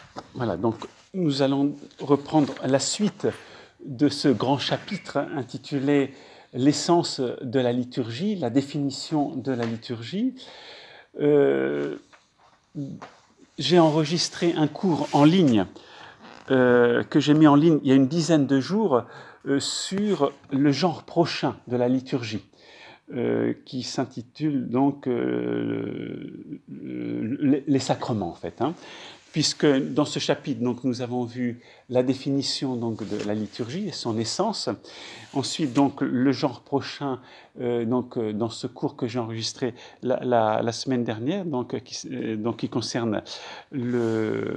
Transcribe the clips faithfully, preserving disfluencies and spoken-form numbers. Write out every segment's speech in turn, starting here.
Voilà, donc nous allons reprendre la suite de ce grand chapitre intitulé « L'essence de la liturgie, la définition de la liturgie ». Euh, j'ai enregistré un cours en ligne euh, que j'ai mis en ligne il y a une dizaine de jours euh, sur le genre prochain de la liturgie. Euh, qui s'intitule donc euh, les, les sacrements en fait, hein, puisque dans ce chapitre donc nous avons vu la définition donc de la liturgie et son essence. Ensuite donc le genre prochain euh, donc euh, dans ce cours que j'ai enregistré la, la, la semaine dernière donc qui, euh, donc qui concerne le,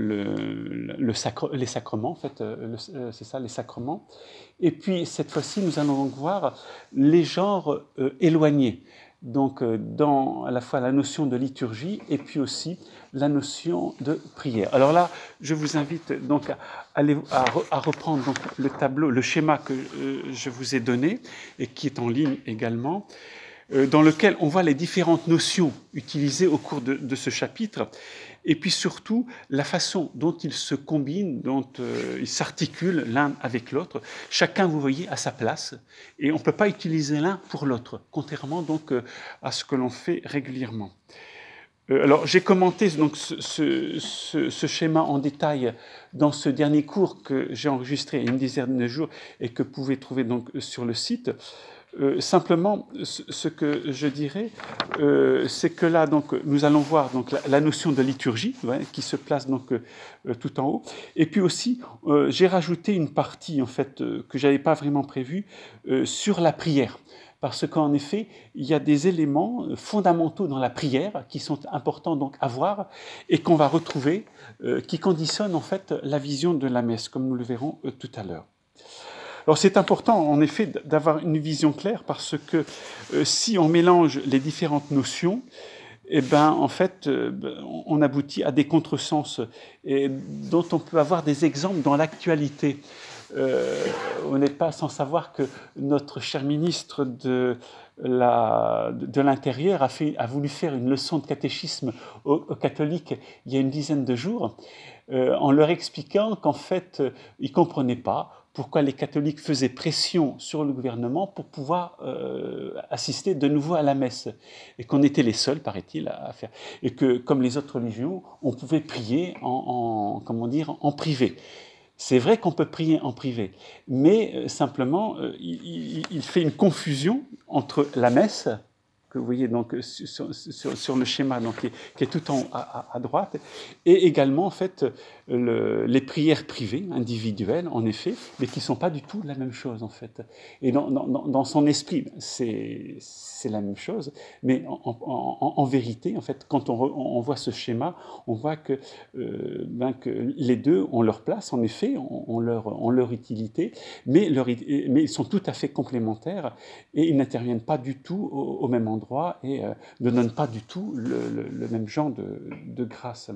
le, le sacre, les sacrements en fait, euh, le, c'est ça les sacrements. Et puis, cette fois-ci, nous allons donc voir les genres euh, éloignés, donc euh, dans à la fois la notion de liturgie et puis aussi la notion de prière. Alors là, je vous invite donc à, aller, à, à reprendre donc le tableau, le schéma que euh, je vous ai donné et qui est en ligne également, euh, dans lequel on voit les différentes notions utilisées au cours de, de ce chapitre, et puis surtout la façon dont ils se combinent, dont euh, ils s'articulent l'un avec l'autre. Chacun, vous voyez, à sa place, et on ne peut pas utiliser l'un pour l'autre, contrairement donc euh, à ce que l'on fait régulièrement. Euh, alors, j'ai commenté donc ce, ce, ce, ce schéma en détail dans ce dernier cours que j'ai enregistré il y a une dizaine de jours et que vous pouvez trouver donc sur le site. Euh, simplement, ce, ce que je dirais, euh, c'est que là, donc, nous allons voir donc, la, la notion de liturgie, ouais, qui se place donc, euh, tout en haut. Et puis aussi, euh, j'ai rajouté une partie en fait, euh, que je n'avais pas vraiment prévue euh, sur la prière. Parce qu'en effet, il y a des éléments fondamentaux dans la prière qui sont importants donc à voir et qu'on va retrouver, euh, qui conditionnent en fait la vision de la messe, comme nous le verrons euh, tout à l'heure. Alors c'est important en effet d'avoir une vision claire parce que euh, si on mélange les différentes notions, eh ben, en fait, euh, on aboutit à des contresens et dont on peut avoir des exemples dans l'actualité. Euh, on n'est pas sans savoir que notre cher ministre de, la, de l'Intérieur a, fait, a voulu faire une leçon de catéchisme aux, aux catholiques il y a une dizaine de jours, euh, en leur expliquant qu'en fait, euh, ils ne comprenaient pas pourquoi les catholiques faisaient pression sur le gouvernement pour pouvoir euh, assister de nouveau à la messe. Et qu'on était les seuls, paraît-il, à faire. Et que, comme les autres religions, on pouvait prier en, en, comment dire, en privé. C'est vrai qu'on peut prier en privé, mais euh, simplement, euh, il, il, fait une confusion entre la messe, que vous voyez donc sur, sur, sur le schéma donc, qui, est, qui est tout en haut à, à, droite, et également en fait le, les prières privées, individuelles en effet, mais qui ne sont pas du tout la même chose en fait. Et dans, dans, dans son esprit, c'est, c'est la même chose, mais en, en, en vérité, en fait, quand on, on voit ce schéma, on voit que, euh, ben, que les deux ont leur place, en effet, ont leur, ont leur utilité, mais, leur, mais ils sont tout à fait complémentaires et ils n'interviennent pas du tout au, au même endroit et euh, ne donnent pas du tout le, le, le même genre de, de grâce.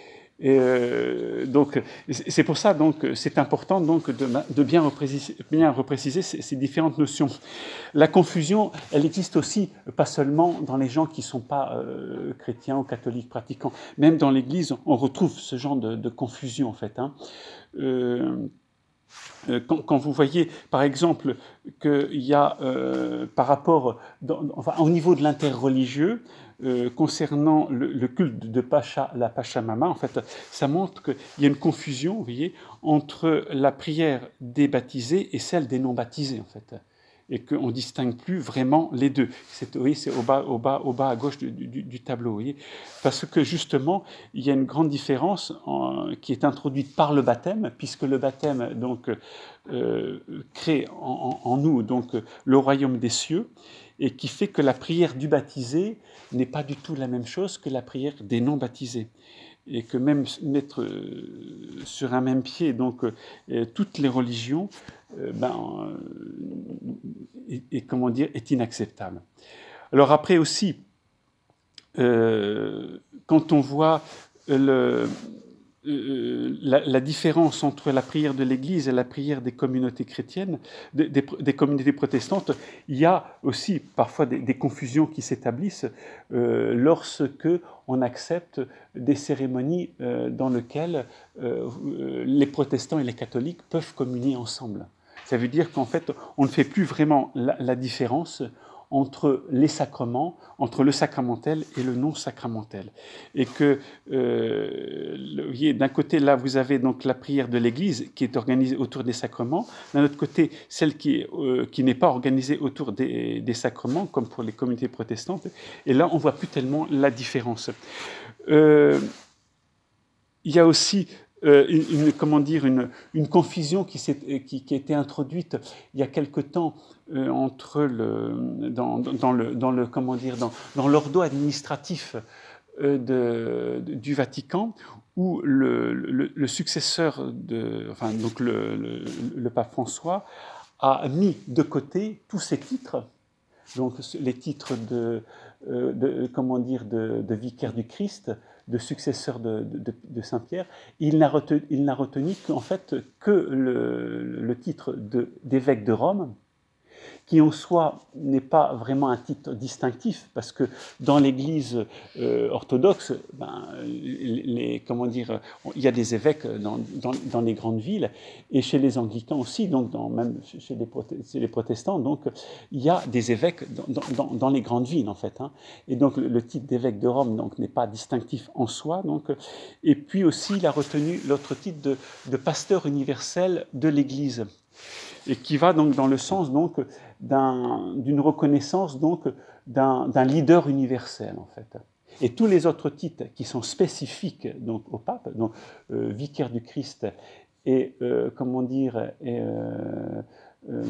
Et euh, donc, c'est pour ça donc c'est important donc de, de bien repréciser, bien repréciser ces, ces différentes notions. La confusion, elle existe aussi pas seulement dans les gens qui ne sont pas euh, chrétiens ou catholiques pratiquants. Même dans l'Église, on retrouve ce genre de, de confusion en fait. Hein. Euh, Quand, quand vous voyez, par exemple, qu'il y a, euh, par rapport, dans, enfin, au niveau de l'interreligieux, euh, concernant le, le culte de Pacha, la Pachamama, en fait, ça montre qu'il y a une confusion, vous voyez, entre la prière des baptisés et celle des non-baptisés, en fait. Et qu'on ne distingue plus vraiment les deux. C'est, vous voyez, c'est au bas, au bas, au bas à gauche du, du, du tableau. Vous voyez, parce que justement, il y a une grande différence en, qui est introduite par le baptême, puisque le baptême donc, euh, crée en, en, en nous donc, le royaume des cieux, et qui fait que la prière du baptisé n'est pas du tout la même chose que la prière des non-baptisés. Et que même mettre euh, sur un même pied donc, euh, toutes les religions, euh, ben, et, et, comment dire, est inacceptable. Alors après aussi, euh, quand on voit le, euh, la, la différence entre la prière de l'Église et la prière des communautés chrétiennes, des, des, des communautés protestantes, il y a aussi parfois des, des confusions qui s'établissent euh, lorsque on accepte des cérémonies euh, dans lesquelles euh, les protestants et les catholiques peuvent communier ensemble. Ça veut dire qu'en fait, on ne fait plus vraiment la, la différence entre les sacrements, entre le sacramentel et le non-sacramentel. Et que, euh, le, vous voyez, d'un côté, là, vous avez donc la prière de l'Église qui est organisée autour des sacrements, d'un autre côté, celle qui, euh, qui n'est pas organisée autour des, des sacrements, comme pour les communautés protestantes, et là, on ne voit plus tellement la différence. Euh, il y a aussi Euh, une, comment dire, une, une confusion qui, qui, qui a été introduite il y a quelque temps euh, entre le, dans, dans, le, dans, le, comment dire, dans, dans l'ordo administratif euh, de, de, du Vatican, où le, le, le successeur, de, enfin, donc le, le, le pape François, a mis de côté tous ses titres, donc les titres de, euh, de, comment dire, de, de vicaire du Christ, de successeur de, de, de Saint-Pierre. Il n'a retenu, il n'a retenu qu'en fait que le, le titre de, d'évêque de Rome, qui en soi n'est pas vraiment un titre distinctif, parce que dans l'Église euh, orthodoxe, ben, les, comment dire, il y a des évêques dans, dans, dans les grandes villes, et chez les anglicans aussi, donc dans, même chez les, chez les protestants, donc il y a des évêques dans, dans, dans les grandes villes en fait. Hein. Et donc le, le titre d'évêque de Rome donc, n'est pas distinctif en soi. Donc, et puis aussi il a retenu l'autre titre de, de pasteur universel de l'Église, et qui va donc dans le sens donc d'un, d'une reconnaissance donc d'un, d'un leader universel en fait. Et tous les autres titres qui sont spécifiques donc au pape, donc euh, vicaire du Christ et euh, comment dire et, euh, euh,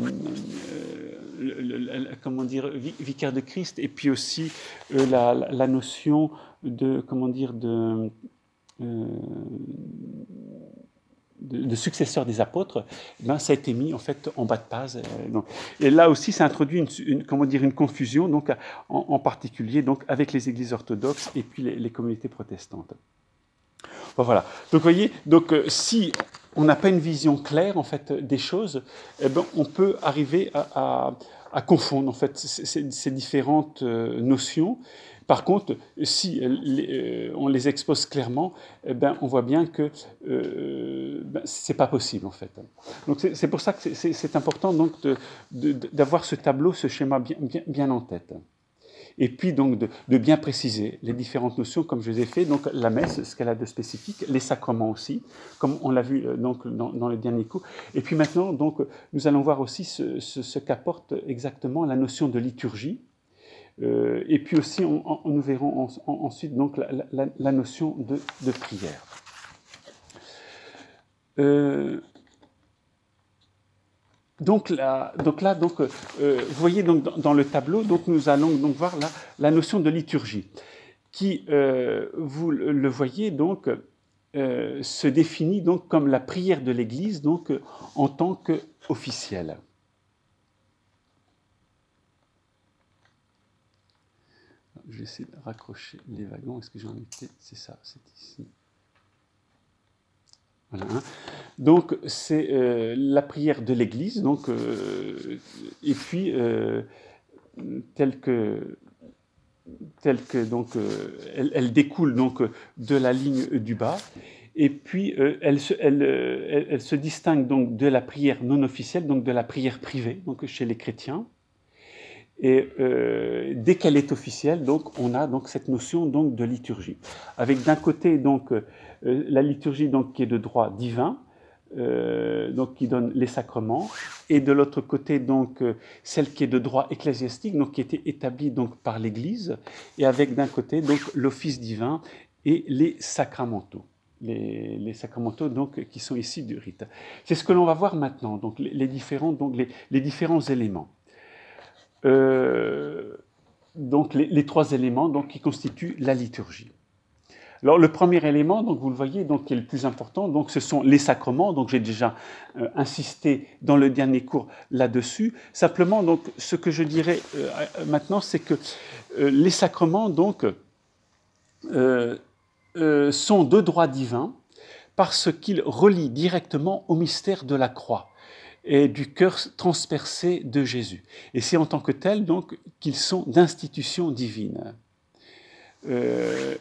le, le, le, comment dire vicaire de Christ, et puis aussi euh, la, la notion de comment dire de euh, De, de successeurs des apôtres, ben, ça a été mis en fait en bas de page. Euh, donc. Et là aussi, ça introduit une, une, comment dire, une confusion, donc, en, en particulier donc, avec les églises orthodoxes et puis les, les communautés protestantes. Bon, voilà. Donc, vous voyez, donc, euh, si on n'a pas une vision claire en fait, des choses, eh ben, on peut arriver à, à, à confondre en fait, ces, ces différentes euh, notions. Par contre, si les, euh, on les expose clairement, eh ben, on voit bien que euh, ben, ce n'est pas possible, en fait. Donc, c'est, c'est pour ça que c'est, c'est, c'est important donc, de, de, d'avoir ce tableau, ce schéma bien, bien, bien en tête. Et puis, donc, de, de bien préciser les différentes notions, comme je les ai fait. Donc, la messe, ce qu'elle a de spécifique, les sacrements aussi, comme on l'a vu donc, dans, dans le dernier cours. Et puis maintenant, donc, nous allons voir aussi ce, ce, ce qu'apporte exactement la notion de liturgie. Euh, et puis aussi, on, on, nous verrons en, en, ensuite donc, la, la, la notion de, de prière. Euh, donc, là, donc là, donc, euh, vous voyez donc, dans, dans le tableau, donc, nous allons donc voir la, la notion de liturgie, qui, euh, vous le voyez, donc, euh, se définit donc, comme la prière de l'Église donc, en tant qu'officielle. Je vais essayer de raccrocher les wagons. Est-ce que j'en étais ? C'est ça, c'est ici. Voilà. Hein. Donc, c'est euh, la prière de l'Église, donc, euh, et puis, euh, telle que, telle que donc, euh, elle, elle découle donc, de la ligne du bas, et puis euh, elle, se, elle, elle, elle se distingue donc, de la prière non officielle, donc de la prière privée, donc, chez les chrétiens. Et euh, dès qu'elle est officielle, donc, on a donc, cette notion donc, de liturgie. Avec d'un côté donc, euh, la liturgie donc, qui est de droit divin, euh, donc, qui donne les sacrements, et de l'autre côté donc, euh, celle qui est de droit ecclésiastique, donc, qui était établie donc, par l'Église, et avec d'un côté donc, l'office divin et les sacramentaux. Les, les sacramentaux donc, qui sont ici du rite. C'est ce que l'on va voir maintenant, donc, les, les, différents, donc, les, les différents éléments. Euh, donc les, les trois éléments donc, qui constituent la liturgie. Alors le premier élément, donc vous le voyez, donc qui est le plus important, donc ce sont les sacrements. Donc j'ai déjà euh, insisté dans le dernier cours là-dessus. Simplement, donc ce que je dirais euh, maintenant, c'est que euh, les sacrements donc euh, euh, sont de droit divin parce qu'ils relient directement au mystère de la croix et du cœur transpercé de Jésus. Et c'est en tant que tel, donc, qu'ils sont d'institution divine. Euh,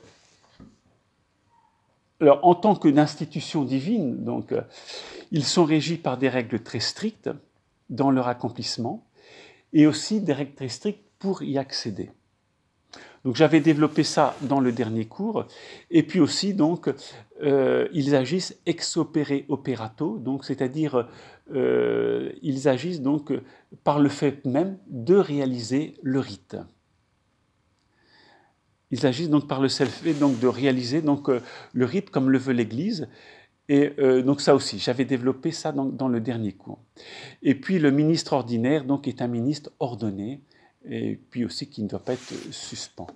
alors, en tant que d'institution divine, donc, euh, ils sont régis par des règles très strictes dans leur accomplissement, et aussi des règles très strictes pour y accéder. Donc j'avais développé ça dans le dernier cours, et puis aussi donc euh, ils agissent ex opere operato, donc c'est-à-dire euh, ils agissent donc par le fait même de réaliser le rite. Ils agissent donc par le seul fait donc de réaliser donc euh, le rite comme le veut l'Église. Et euh, donc ça aussi, j'avais développé ça dans, dans le dernier cours. Et puis le ministre ordinaire donc est un ministre ordonné, et puis aussi qui ne doit pas être suspens.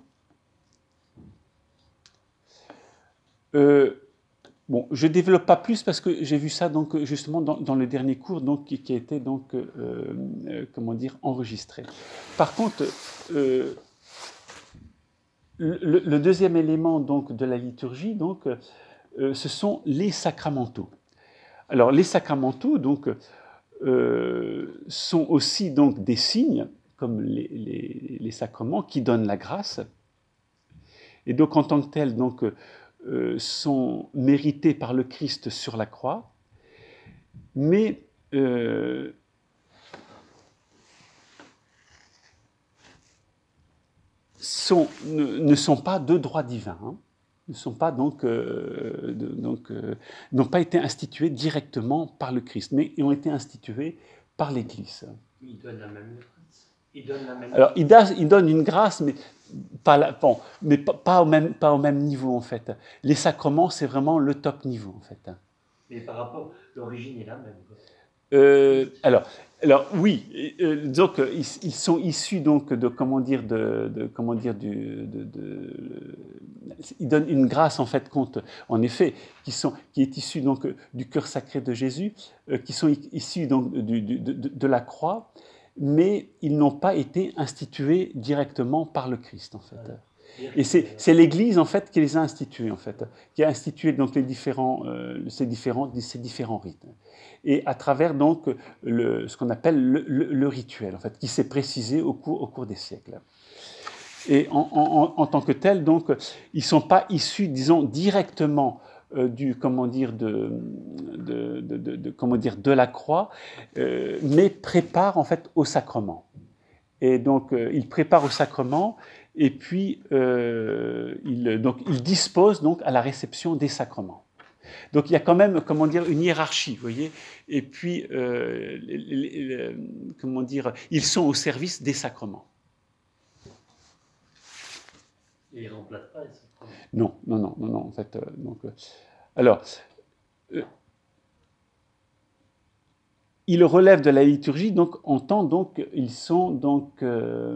Euh, bon, je ne développe pas plus parce que j'ai vu ça donc justement dans, dans le dernier cours donc qui, qui a été donc euh, euh, comment dire enregistré. Par contre, euh, le, le deuxième élément donc de la liturgie donc euh, ce sont les sacramentaux. Alors les sacramentaux donc euh, sont aussi donc des signes comme les, les, les sacrements qui donnent la grâce. Et donc en tant que tels donc euh, sont mérités par le Christ sur la croix, mais euh, sont, ne, ne sont pas de droit divin, hein, ne sont pas donc, euh, de, donc euh, n'ont pas été institués directement par le Christ, mais ont été institués par l'Église. Il donne la même grâce. Il donne la même Alors, il, da, il donne une grâce, mais pas, la, bon, mais pas, pas, au même, pas au même niveau, en fait. Les sacrements, c'est vraiment le top niveau, en fait. Mais par rapport, l'origine est la même. Euh, alors, alors, oui, euh, donc, ils, ils sont issus, donc, de, comment dire, de, de comment dire, du, de, de, ils donnent une grâce, en fait, compte, en effet, qui, sont, qui est issue, donc, du cœur sacré de Jésus, euh, qui sont issus, donc, du, du, de, de la croix, mais ils n'ont pas été institués directement par le Christ, en fait. Et c'est, c'est l'Église, en fait, qui les a institués, en fait, qui a institué donc, les différents, euh, ces, différents, ces différents rites. Et à travers, donc, le, ce qu'on appelle le, le, le rituel, en fait, qui s'est précisé au cours, au cours des siècles. Et en, en, en tant que tel, donc, ils ne sont pas issus, disons, directement euh, du, comment dire, de, de, de, de, de, comment dire, de la croix, euh, mais préparent, en fait, au sacrement. Et donc, euh, ils préparent au sacrement, et puis, euh, ils, donc, ils disposent donc à la réception des sacrements. Donc, il y a quand même, comment dire, une hiérarchie, vous voyez. Et puis, euh, les, les, les, comment dire, ils sont au service des sacrements. Et ils ne remplacent pas les sacrements. Non, non, non, non, non, en fait. Euh, donc, euh, alors, euh, ils relèvent de la liturgie, donc, en tant, donc, ils sont, donc, euh,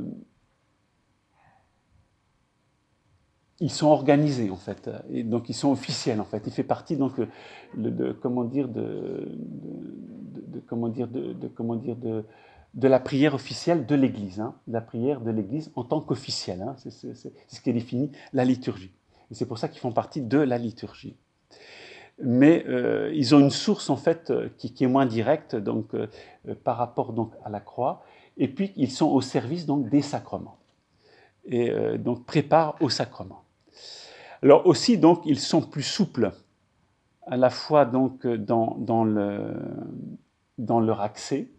ils sont organisés, en fait, et donc ils sont officiels, en fait. Il fait partie, donc, de, de comment dire, de, de, de, de comment dire, de, de comment dire, de, de la prière officielle de l'Église, hein, la prière de l'Église en tant qu'officielle, hein, c'est, c'est, c'est ce qui définit la liturgie. Et c'est pour ça qu'ils font partie de la liturgie. Mais euh, ils ont une source, en fait, qui, qui est moins directe, donc, euh, par rapport, donc, à la croix, et puis ils sont au service, donc, des sacrements, et euh, donc préparent au sacrement. Alors aussi, donc, ils sont plus souples, à la fois donc, dans, dans, le, dans leur accès,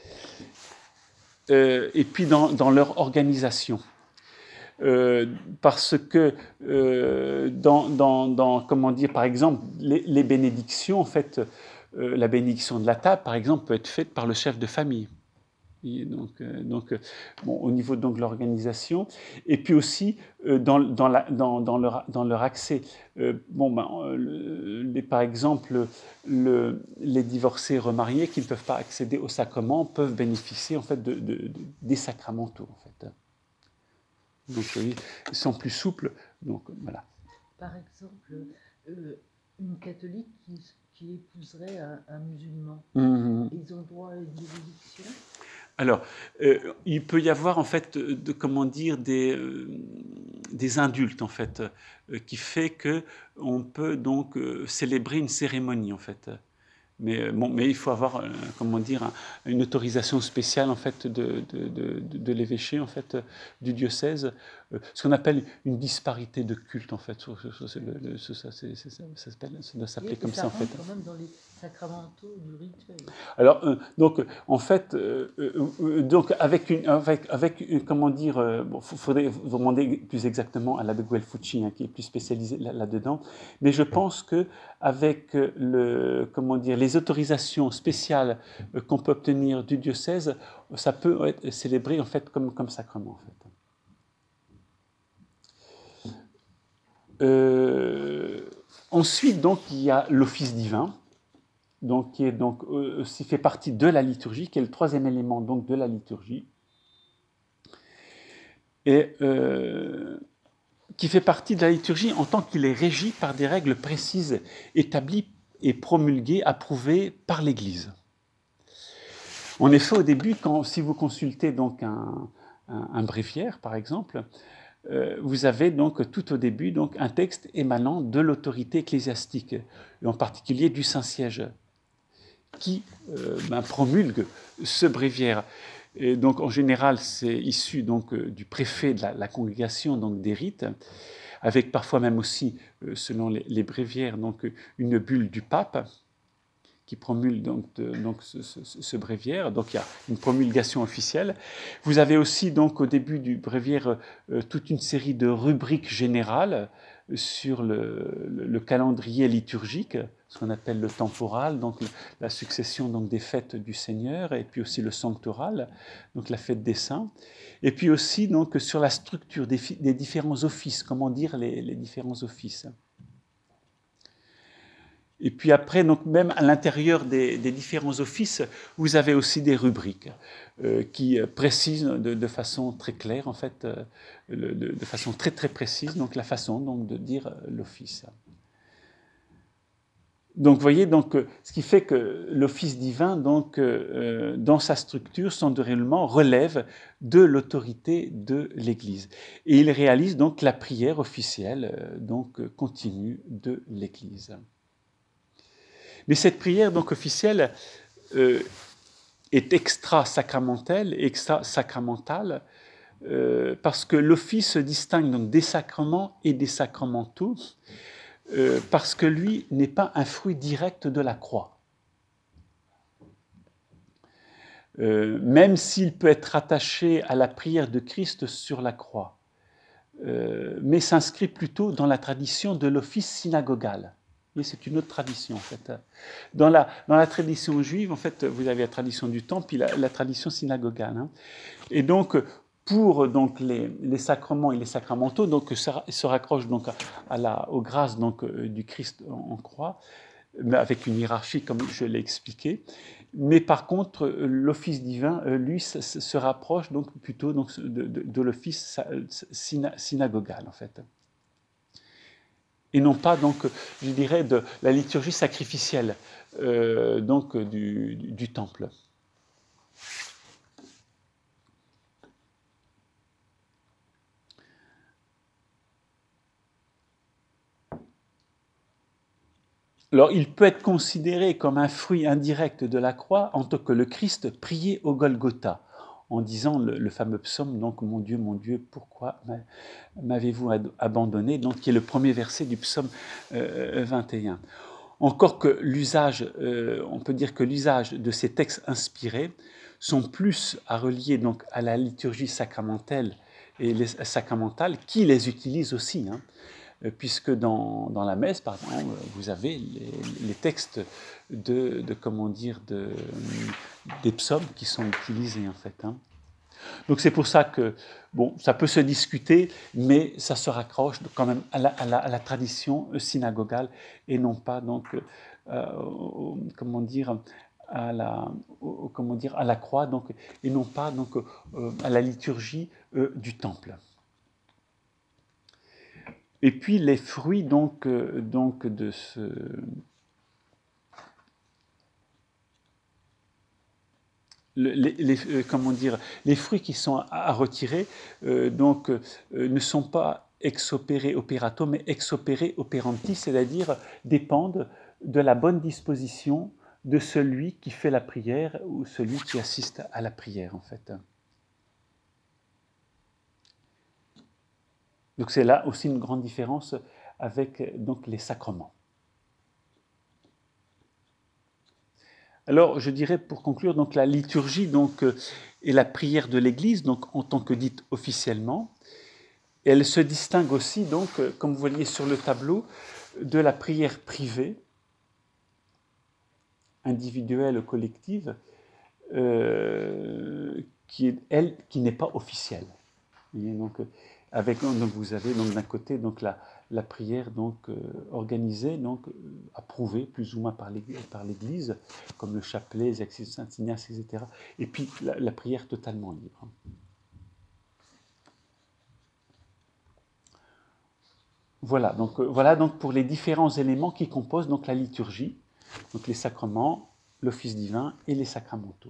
euh, et puis dans, dans leur organisation. Euh, parce que euh, dans, dans, dans, comment dire, par exemple, les, les bénédictions, en fait, euh, la bénédiction de la table, par exemple, peut être faite par le chef de famille. Et donc, euh, donc bon, au niveau donc, de l'organisation, et puis aussi euh, dans, dans, la, dans, dans, leur, dans leur accès. Euh, bon, ben, euh, les, par exemple, le, les divorcés remariés qui ne peuvent pas accéder au sacrement peuvent bénéficier en fait, de, de, de, des sacramentaux. En fait. Donc, oui, ils sont plus souples. Donc, voilà. Par exemple, euh, une catholique qui, qui épouserait un, un musulman, Mmh. ils ont droit à une bénédiction? Alors, euh, il peut y avoir en fait, de, comment dire, des, euh, des indultes en fait, euh, qui fait que on peut donc euh, célébrer une cérémonie en fait. Mais, bon, mais il faut avoir, euh, comment dire, un, une autorisation spéciale en fait de, de, de, de l'évêché en fait du diocèse, euh, ce qu'on appelle une disparité de culte en fait. Ça, le, ça, ça, ça, ça, ça doit s'appeler comme ça, ça en fait. Quand même dans les sacramentaux du rituel. Alors euh, donc en fait euh, euh, donc avec une avec avec une, comment dire, euh, bon, faudrait vous demander plus exactement à l'abbé Guelfucci hein, qui est plus spécialisé là, là-dedans, mais je pense que avec le comment dire les autorisations spéciales euh, qu'on peut obtenir du diocèse, ça peut être célébré en fait comme comme sacrement en fait. Euh, ensuite donc il y a l'office divin. Donc, qui est donc aussi fait partie de la liturgie, qui est le troisième élément donc de la liturgie, et euh, qui fait partie de la liturgie en tant qu'il est régi par des règles précises, établies et promulguées, approuvées par l'Église. En effet, au début, quand, si vous consultez donc un, un, un bréviaire, par exemple, euh, vous avez donc tout au début donc un texte émanant de l'autorité ecclésiastique, et en particulier du Saint-Siège, qui euh, ben, promulgue ce bréviaire. Et donc, en général, c'est issu donc, euh, du préfet de la, la congrégation donc, des rites, avec parfois même aussi, euh, selon les, les bréviaires, donc, une bulle du pape qui promulgue donc, de, donc ce, ce, ce bréviaire. Donc, il y a une promulgation officielle. Vous avez aussi, donc, au début du bréviaire, euh, toute une série de rubriques générales sur le, le, le calendrier liturgique, ce qu'on appelle le temporal, donc la succession donc, des fêtes du Seigneur, et puis aussi le sanctoral, donc la fête des saints, et puis aussi donc, sur la structure des, des différents offices, comment dire les, les différents offices. Et puis après, donc même à l'intérieur des, des différents offices, vous avez aussi des rubriques euh, qui précisent de, de façon très claire, en fait, euh, le, de, de façon très très précise, donc la façon donc, de dire l'office. Donc, vous voyez, donc, ce qui fait que l'office divin, donc, euh, dans sa structure, son déroulement relève de l'autorité de l'Église. Et il réalise donc la prière officielle, euh, donc continue de l'Église. Mais cette prière donc officielle euh, est extra-sacramentelle, extra-sacramentale, euh, parce que l'office se distingue donc des sacrements et des sacramentaux, euh, parce que lui n'est pas un fruit direct de la croix. Euh, même s'il peut être attaché à la prière de Christ sur la croix, euh, mais s'inscrit plutôt dans la tradition de l'office synagogal. Et c'est une autre tradition, en fait. Dans la, dans la tradition juive, en fait, vous avez la tradition du temple, puis la, la tradition synagogale. Hein. Et donc, pour donc, les, les sacrements et les sacramentaux, donc, ça se raccroche donc, à, à la, aux grâces donc, du Christ en, en croix, mais avec une hiérarchie, comme je l'ai expliqué. Mais par contre, l'office divin, lui, se, se rapproche donc, plutôt donc, de, de, de l'office synagogal, en fait. Et non pas, donc, je dirais, de la liturgie sacrificielle euh, donc, du, du, du temple. Alors, il peut être considéré comme un fruit indirect de la croix en tant que le Christ priait au Golgotha, en disant le, le fameux psaume, donc « Mon Dieu, mon Dieu, pourquoi m'avez-vous abandonné ?» donc qui est le premier verset du psaume euh, vingt et un. Encore que l'usage, euh, on peut dire que l'usage de ces textes inspirés sont plus à relier donc à la liturgie sacramentelle et les, sacramentale qui les utilise aussi, hein, puisque dans, dans la messe, par exemple, vous avez les, les textes de, de, comment dire, de, des psaumes qui sont utilisés, en fait. Hein. Donc c'est pour ça que, bon, ça peut se discuter, mais ça se raccroche quand même à la, à la, à la tradition synagogale et non pas, donc, euh, au, comment dire, à la, au, comment dire, à la croix, donc, et non pas donc, euh, à la liturgie euh, du temple. Et puis les fruits donc, euh, donc de ce... le, les, les, euh, comment dire, les fruits qui sont à, à retirer euh, donc, euh, ne sont pas ex opere operato, mais ex opere operanti, c'est-à-dire dépendent de la bonne disposition de celui qui fait la prière ou celui qui assiste à la prière, en fait. Donc c'est là aussi une grande différence avec donc, les sacrements. Alors, je dirais pour conclure, donc la liturgie donc, euh, est la prière de l'Église, donc en tant que dite officiellement. Et elle se distingue aussi, donc, euh, comme vous voyez sur le tableau, de la prière privée, individuelle ou collective, euh, qui est, elle, qui n'est pas officielle. Et donc, avec, donc, vous avez donc, d'un côté donc, la, la prière donc, euh, organisée, donc, euh, approuvée plus ou moins par l'Église, par l'Église comme le chapelet, les exercices de Saint-Ignace, et cetera. Et puis la, la prière totalement libre. Voilà donc, euh, voilà donc pour les différents éléments qui composent donc, la liturgie, donc les sacrements, l'office divin et les sacramentaux.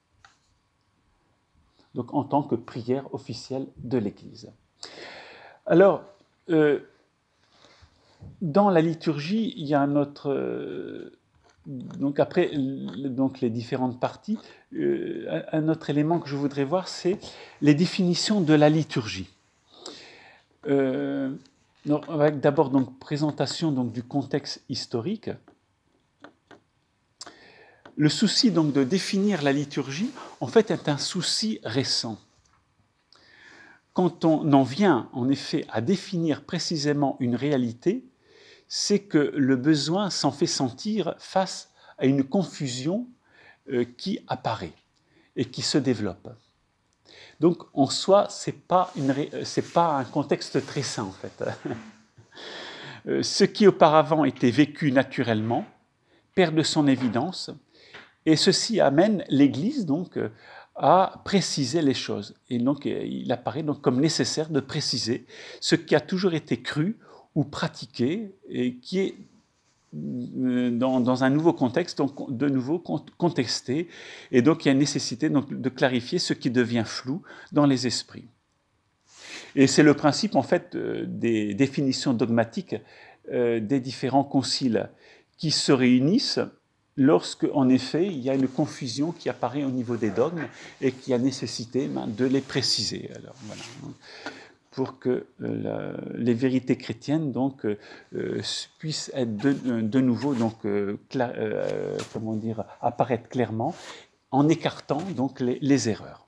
Donc en tant que prière officielle de l'Église. Alors, euh, dans la liturgie, il y a un autre... Euh, donc après donc les différentes parties, euh, un autre élément que je voudrais voir, c'est les définitions de la liturgie. Euh, donc, avec d'abord donc présentation donc, du contexte historique. Le souci donc de définir la liturgie, en fait, est un souci récent. Quand on en vient, en effet, à définir précisément une réalité, c'est que le besoin s'en fait sentir face à une confusion euh, qui apparaît et qui se développe. Donc, en soi, ce n'est pas, pas un contexte très sain, en fait. euh, ce qui auparavant était vécu naturellement perd de son évidence, et ceci amène l'Église, donc, euh, à préciser les choses. Et donc, il apparaît donc comme nécessaire de préciser ce qui a toujours été cru ou pratiqué et qui est dans, dans un nouveau contexte, donc de nouveau contesté. Et donc, il y a nécessité donc, de clarifier ce qui devient flou dans les esprits. Et c'est le principe, en fait, des définitions dogmatiques euh, des différents conciles qui se réunissent lorsque, en effet, il y a une confusion qui apparaît au niveau des dogmes et qui a nécessité ben, de les préciser. Alors, voilà, pour que euh, la, les vérités chrétiennes donc, euh, puissent être de, de nouveau donc, euh, cla- euh, comment dire, apparaître clairement en écartant donc, les, les erreurs.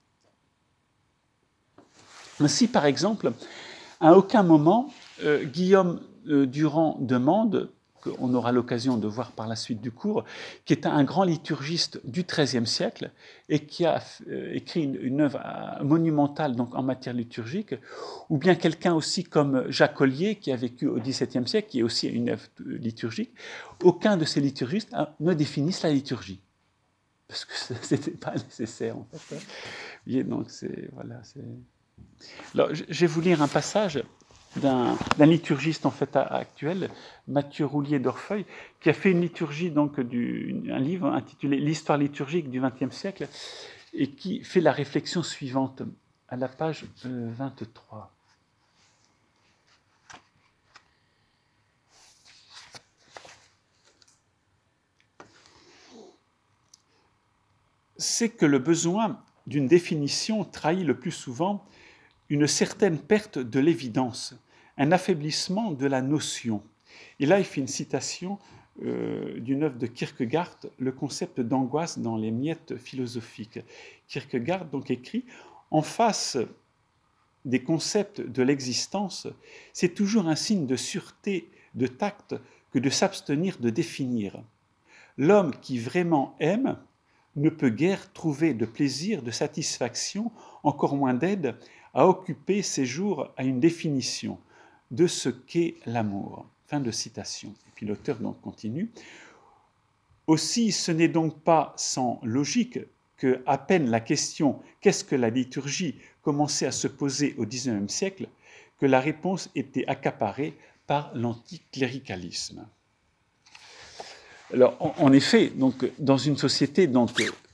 Ainsi, par exemple, à aucun moment, euh, Guillaume euh, Durand demande, qu'on aura l'occasion de voir par la suite du cours, qui est un grand liturgiste du treizième siècle et qui a euh, écrit une, une œuvre monumentale donc, en matière liturgique, ou bien quelqu'un aussi comme Jacques Ollier, qui a vécu au dix-septième siècle, qui est aussi une œuvre liturgique. Aucun de ces liturgistes ne définissent la liturgie, parce que ce n'était pas nécessaire, en fait. Et donc, c'est... Voilà, c'est... Alors, je vais vous lire un passage d'un, d'un liturgiste en fait actuel, Mathieu Roulier d'Orfeuille, qui a fait une liturgie, donc du, un livre intitulé L'histoire liturgique du vingtième siècle, et qui fait la réflexion suivante, à la page vingt-trois. C'est que le besoin d'une définition trahit le plus souvent une certaine perte de l'évidence, un affaiblissement de la notion. Et là, il fait une citation euh, d'une œuvre de Kierkegaard, le concept d'angoisse dans les miettes philosophiques. Kierkegaard donc écrit « En face des concepts de l'existence, c'est toujours un signe de sûreté, de tact, que de s'abstenir de définir. L'homme qui vraiment aime ne peut guère trouver de plaisir, de satisfaction, encore moins d'aide, à occuper ses jours à une définition de ce qu'est l'amour. » Fin de citation. Et puis l'auteur donc continue. Aussi, ce n'est donc pas sans logique que, à peine la question « qu'est-ce que la liturgie ?» commençait à se poser au dix-neuvième siècle, que la réponse était accaparée par l'anticléricalisme. Alors, en, en effet, donc, dans une société donc,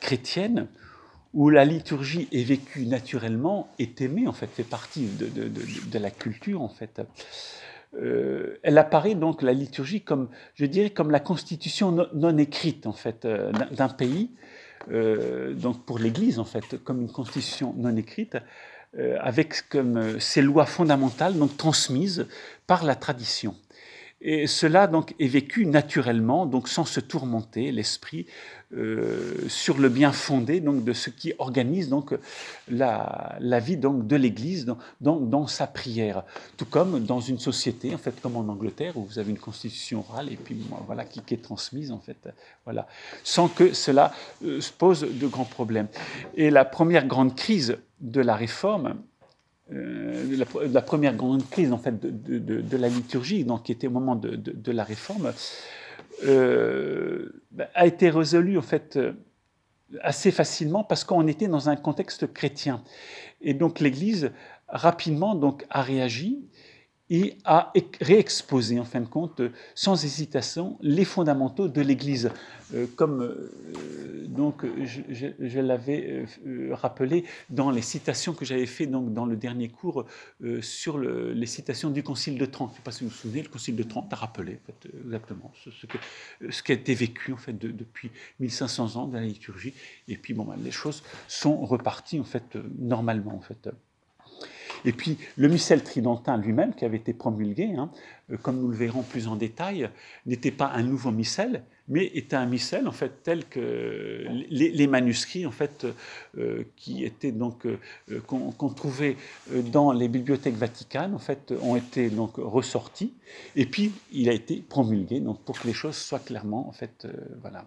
chrétienne, où la liturgie est vécue naturellement, est aimée, en fait, fait partie de, de, de, de la culture, en fait. Euh, elle apparaît donc, la liturgie, comme, je dirais, comme la constitution non, non écrite, en fait, euh, d'un pays, euh, donc pour l'Église, en fait, comme une constitution non écrite, euh, avec comme euh, ses lois fondamentales, donc transmises par la tradition. Et cela donc est vécu naturellement, donc sans se tourmenter l'esprit euh, sur le bien fondé donc de ce qui organise donc la, la vie donc de l'Église dans, dans, dans sa prière. Tout comme dans une société, en fait, comme en Angleterre où vous avez une constitution orale et puis voilà qui, qui est transmise en fait, voilà, sans que cela euh, pose de grands problèmes. Et la première grande crise de la Réforme, Euh, la, la première grande crise en fait, de, de, de la liturgie, donc, qui était au moment de, de, de la Réforme, euh, a été résolue en fait, assez facilement parce qu'on était dans un contexte chrétien. Et donc l'Église, rapidement, donc, a réagi et a réexposé, en fin de compte, sans hésitation, les fondamentaux de l'Église. Euh, comme euh, donc, je, je, je l'avais euh, rappelé dans les citations que j'avais faites donc, dans le dernier cours euh, sur le, les citations du Concile de Trente. Je ne sais pas si vous vous souvenez, le Concile de Trente a rappelé en fait, exactement ce, ce, que, ce qui a été vécu en fait, de, depuis mille cinq cents ans dans la liturgie. Et puis, bon, ben, les choses sont reparties en fait, normalement. En fait. Et puis, le missel tridentin lui-même, qui avait été promulgué, hein, comme nous le verrons plus en détail, n'était pas un nouveau missel, mais était un missel, en fait, tel que les, les manuscrits, en fait, euh, qui étaient donc, euh, qu'on, qu'on trouvait dans les bibliothèques vaticanes, en fait, ont été donc ressortis, et puis il a été promulgué, donc, pour que les choses soient clairement, en fait, euh, voilà,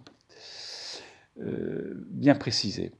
euh, bien précisées.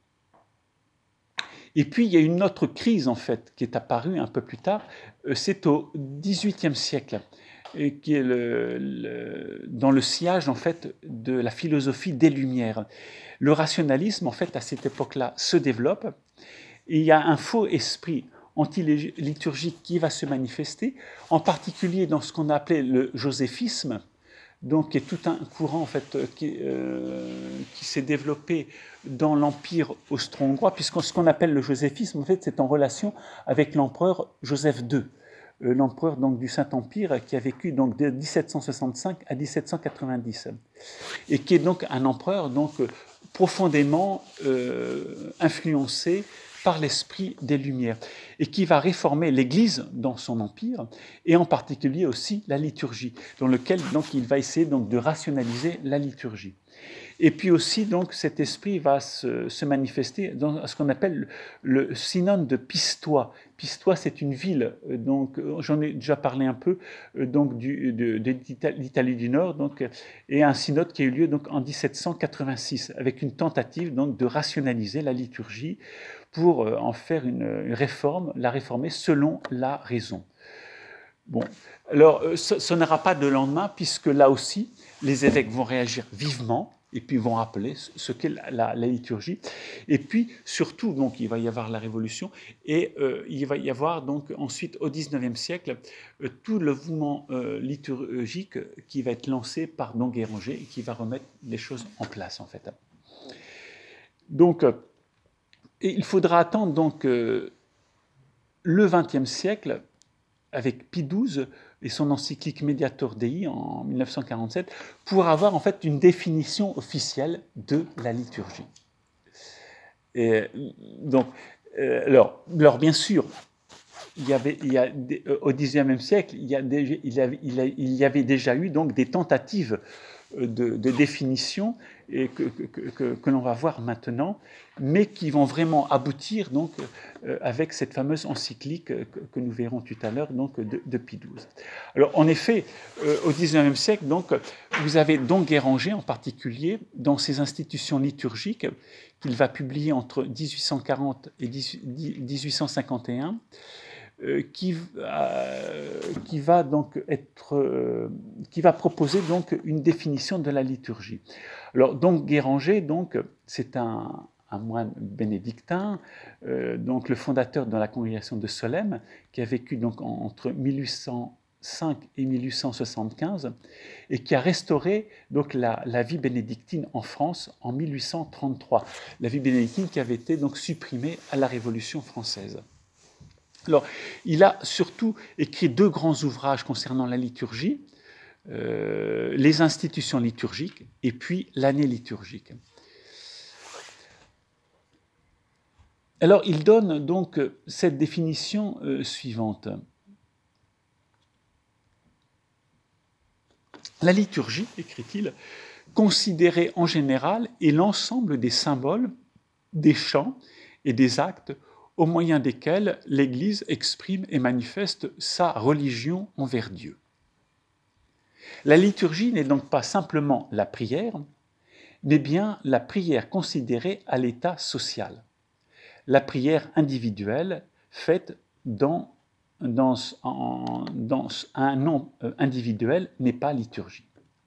Et puis, il y a une autre crise, en fait, qui est apparue un peu plus tard, c'est au dix-huitième siècle, et qui est le, le, dans le sillage, en fait, de la philosophie des Lumières. Le rationalisme, en fait, à cette époque-là, se développe, et il y a un faux esprit anti-liturgique qui va se manifester, en particulier dans ce qu'on a appelé le joséphisme, donc, qui est tout un courant en fait, qui, euh, qui s'est développé dans l'Empire austro-hongrois, puisque ce qu'on appelle le joséphisme, en fait, c'est en relation avec l'empereur Joseph deux, euh, l'empereur donc, du Saint-Empire qui a vécu donc, de dix-sept cent soixante-cinq à dix-sept cent quatre-vingt-dix, et qui est donc un empereur donc, profondément euh, influencé par l'esprit des Lumières, et qui va réformer l'Église dans son empire, et en particulier aussi la liturgie, dans lequel donc, il va essayer donc, de rationaliser la liturgie. Et puis aussi, donc, cet esprit va se, se manifester dans ce qu'on appelle le, le synode de Pistoie. Pistoie, c'est une ville, donc, j'en ai déjà parlé un peu, donc, du, de, de l'Italie du Nord, donc, et un synode qui a eu lieu donc, en dix-sept cent quatre-vingt-six, avec une tentative donc, de rationaliser la liturgie pour en faire une, une réforme, la réformer selon la raison. Bon, alors, ce n'aura pas de lendemain, puisque là aussi, les évêques vont réagir vivement, et puis vont rappeler ce qu'est la, la, la liturgie. Et puis, surtout, donc, il va y avoir la Révolution, et euh, il va y avoir donc ensuite, au dix-neuvième siècle, euh, tout le mouvement euh, liturgique qui va être lancé par Don Guéranger, et qui va remettre les choses en place, en fait. Donc, euh, et il faudra attendre donc euh, le vingtième siècle, avec Pie douze et son encyclique Mediator Dei en mille neuf cent quarante-sept, pour avoir en fait une définition officielle de la liturgie. Et donc, euh, alors, alors, bien sûr, il y avait, il y a, au dix-neuvième siècle, il y, a déjà, il, y avait, il y avait déjà eu donc des tentatives de, de définition et que, que, que, que l'on va voir maintenant, mais qui vont vraiment aboutir donc, euh, avec cette fameuse encyclique que, que nous verrons tout à l'heure donc, de, de Pie douze. Alors, en effet, euh, au dix-neuvième siècle, donc, vous avez Don Guéranger en particulier, dans ses institutions liturgiques, qu'il va publier entre dix-huit cent quarante et dix-huit cent cinquante et un, euh, qui, euh, qui, va donc être, euh, qui va proposer donc une définition de la liturgie. Alors, donc, Guéranger, donc, c'est un, un moine bénédictin, euh, donc le fondateur de la congrégation de Solesmes, qui a vécu donc en, entre mille huit cent cinq et mille huit cent soixante-quinze, et qui a restauré donc la, la vie bénédictine en France en mille huit cent trente-trois. La vie bénédictine qui avait été donc supprimée à la Révolution française. Alors, il a surtout écrit deux grands ouvrages concernant la liturgie, euh, les institutions liturgiques et puis l'année liturgique. Alors, il donne donc cette définition euh, suivante. La liturgie, écrit-il, considérée en général est l'ensemble des symboles, des chants et des actes au moyen desquels l'Église exprime et manifeste sa religion envers Dieu. La liturgie n'est donc pas simplement la prière, mais bien la prière considérée à l'état social. La prière individuelle faite dans, dans, en, dans un nom individuel n'est pas liturgie.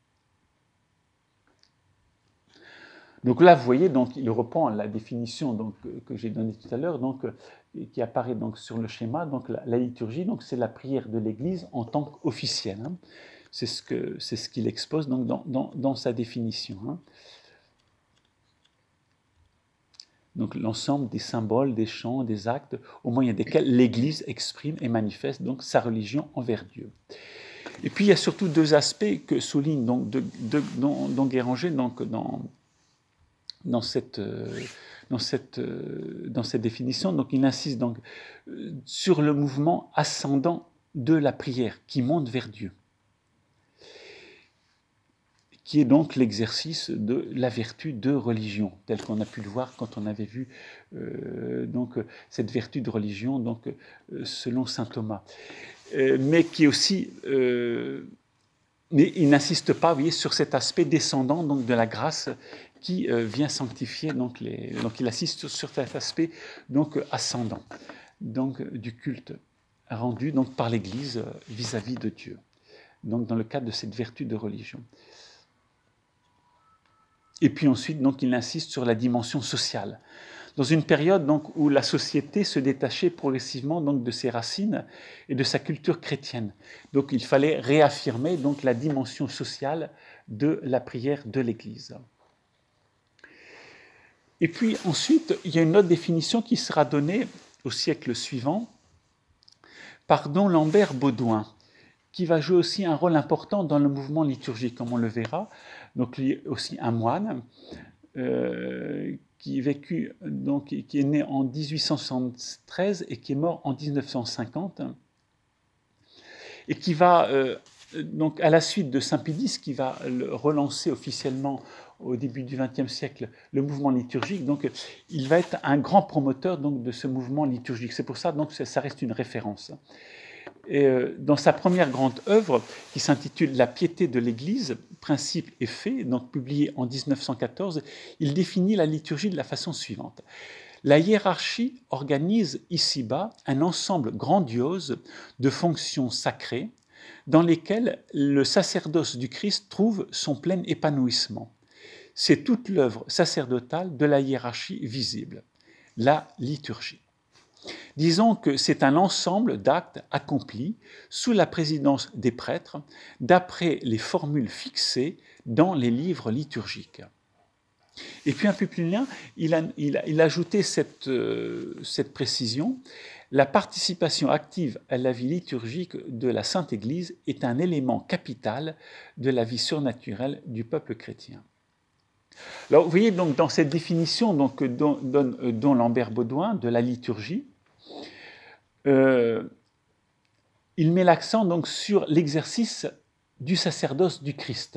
Donc là, vous voyez, donc, il reprend la définition donc, que j'ai donnée tout à l'heure, donc, qui apparaît donc, sur le schéma. Donc, la, la liturgie, donc, c'est la prière de l'Église en tant qu'officielle. Hein. C'est ce que, c'est ce qu'il expose donc, dans, dans, dans sa définition. Hein. Donc l'ensemble des symboles, des chants, des actes, au moyen desquels l'Église exprime et manifeste donc, sa religion envers Dieu. Et puis, il y a surtout deux aspects que souligne donc, de, de, de, donc Guéranger donc, dans... Dans cette, dans, cette, dans cette définition. Donc, il insiste donc sur le mouvement ascendant de la prière qui monte vers Dieu, qui est donc l'exercice de la vertu de religion, tel qu'on a pu le voir quand on avait vu euh, donc, cette vertu de religion donc, euh, selon saint Thomas. Euh, mais qui est aussi... Euh, mais il n'insiste pas, vous voyez, sur cet aspect descendant donc, de la grâce qui euh, vient sanctifier, donc, les, donc il insiste sur, sur cet aspect donc, ascendant donc, du culte rendu donc, par l'Église euh, vis-à-vis de Dieu, donc dans le cadre de cette vertu de religion. Et puis ensuite, donc, il insiste sur la dimension sociale. Dans une période donc, où la société se détachait progressivement donc, de ses racines et de sa culture chrétienne. Donc il fallait réaffirmer donc, la dimension sociale de la prière de l'Église. Et puis ensuite, il y a une autre définition qui sera donnée au siècle suivant par don Lambert Baudouin, qui va jouer aussi un rôle important dans le mouvement liturgique, comme on le verra. Donc lui aussi un moine, euh, qui, vécu, donc, qui est né en dix-huit cent soixante-treize et qui est mort en dix-neuf cent cinquante, et qui va, euh, donc, à la suite de Saint-Pédis, qui va le relancer officiellement au début du vingtième siècle, le mouvement liturgique. Donc, il va être un grand promoteur donc, de ce mouvement liturgique. C'est pour ça donc ça reste une référence. Et euh, dans sa première grande œuvre, qui s'intitule « La piété de l'Église, principes et faits », donc publiée en dix-neuf cent quatorze, il définit la liturgie de la façon suivante. La hiérarchie organise ici-bas un ensemble grandiose de fonctions sacrées dans lesquelles le sacerdoce du Christ trouve son plein épanouissement. C'est toute l'œuvre sacerdotale de la hiérarchie visible, la liturgie. Disons que c'est un ensemble d'actes accomplis sous la présidence des prêtres, d'après les formules fixées dans les livres liturgiques. Et puis un peu plus loin, il a, il a, il a ajouté cette, euh, cette précision. La participation active à la vie liturgique de la Sainte Église est un élément capital de la vie surnaturelle du peuple chrétien. Alors, vous voyez donc dans cette définition donc, que donne don Lambert Baudouin de la liturgie, euh, il met l'accent donc sur l'exercice du sacerdoce du Christ,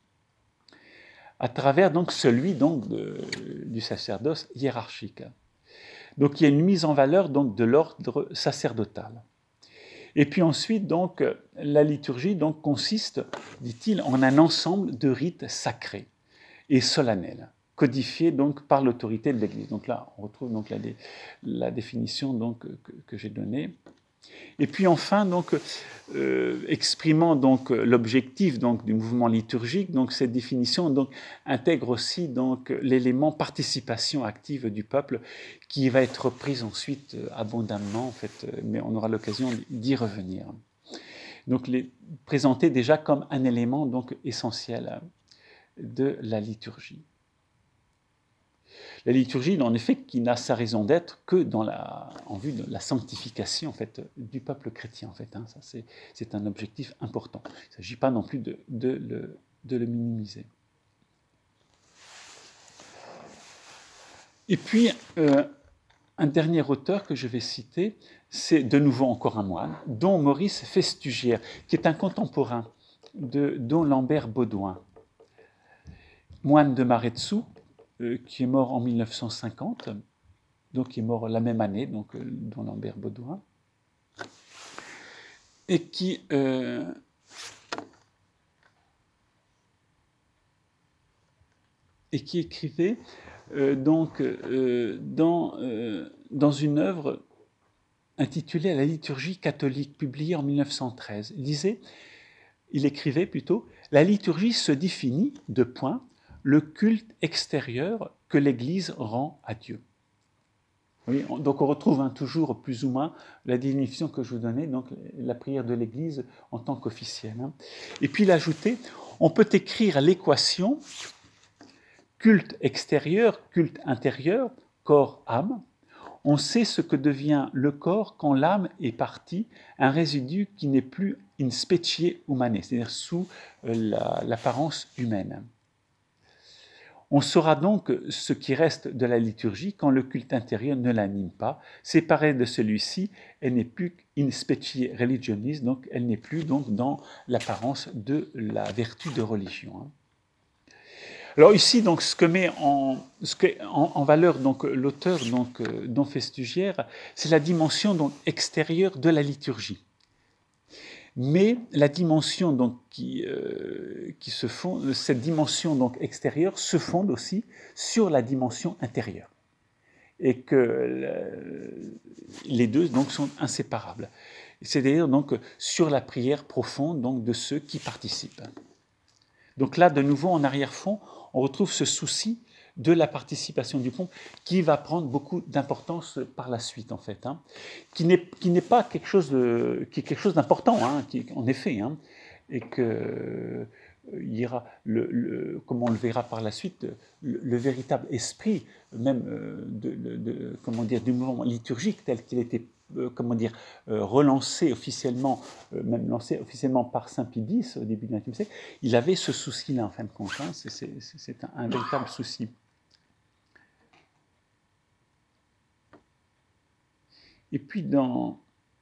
à travers donc celui donc de, du sacerdoce hiérarchique. Donc il y a une mise en valeur donc de l'ordre sacerdotal. Et puis ensuite donc la liturgie donc consiste, dit-il, en un ensemble de rites sacrés et solennels, codifiés donc par l'autorité de l'Église. Donc là on retrouve donc la, la définition donc que, que j'ai donnée. Et puis enfin, donc, euh, exprimant donc l'objectif donc du mouvement liturgique, donc cette définition donc intègre aussi donc l'élément participation active du peuple, qui va être reprise ensuite abondamment en fait, mais on aura l'occasion d'y revenir. Donc les présenter déjà comme un élément donc essentiel de la liturgie. La liturgie, en effet, qui n'a sa raison d'être que dans la, en vue de la sanctification en fait, du peuple chrétien. En fait, hein. Ça, c'est, c'est un objectif important. Il ne s'agit pas non plus de, de, le, de le minimiser. Et puis, euh, un dernier auteur que je vais citer, c'est de nouveau encore un moine, Don Maurice Festugière, qui est un contemporain de Don Lambert Baudouin, moine de Maretsu, euh, qui est mort en mille neuf cent cinquante, donc qui est mort la même année, donc euh, Don Lambert Baudouin, et qui euh, et qui écrivait euh, donc euh, dans euh, dans une œuvre intitulée La liturgie catholique, publiée en mille neuf cent treize. Il disait, il écrivait plutôt, la liturgie se définit de point le culte extérieur que l'Église rend à Dieu. Oui, on, donc on retrouve hein, toujours plus ou moins la définition que je vous donnais, donc la prière de l'Église en tant qu'officielle. Hein. Et puis il ajoutait, on peut écrire l'équation culte extérieur, culte intérieur, corps-âme. On sait ce que devient le corps quand l'âme est partie, un résidu qui n'est plus in specie humanae, c'est-à-dire sous la, l'apparence humaine. On saura donc ce qui reste de la liturgie quand le culte intérieur ne l'anime pas. Séparée de celui-ci, elle n'est plus in specie religionis, donc elle n'est plus donc dans l'apparence de la vertu de religion. Alors ici, donc, ce que met en, ce que, en, en valeur donc, l'auteur, donc, euh, Don Festugière, c'est la dimension donc, extérieure de la liturgie. Mais la dimension donc, qui, euh, qui se fonde, cette dimension donc, extérieure se fonde aussi sur la dimension intérieure. Et que le, les deux donc, sont inséparables. C'est-à-dire donc, sur la prière profonde donc, de ceux qui participent. Donc là, de nouveau, en arrière-fond, on retrouve ce souci de la participation du peuple qui va prendre beaucoup d'importance par la suite, en fait, hein, qui n'est, qui n'est pas quelque chose, de, qui est quelque chose d'important, hein, qui, en effet, hein, et que euh, il y aura, le, le, comme on le verra par la suite, le, le véritable esprit même euh, de, de, de, comment dire, du mouvement liturgique tel qu'il était Euh, comment dire, euh, relancé officiellement, euh, même lancé officiellement par Saint Pie X au début du vingtième siècle, il avait ce souci-là en fin de compte, hein, c'est, c'est, c'est un, un véritable souci. Et puis dans,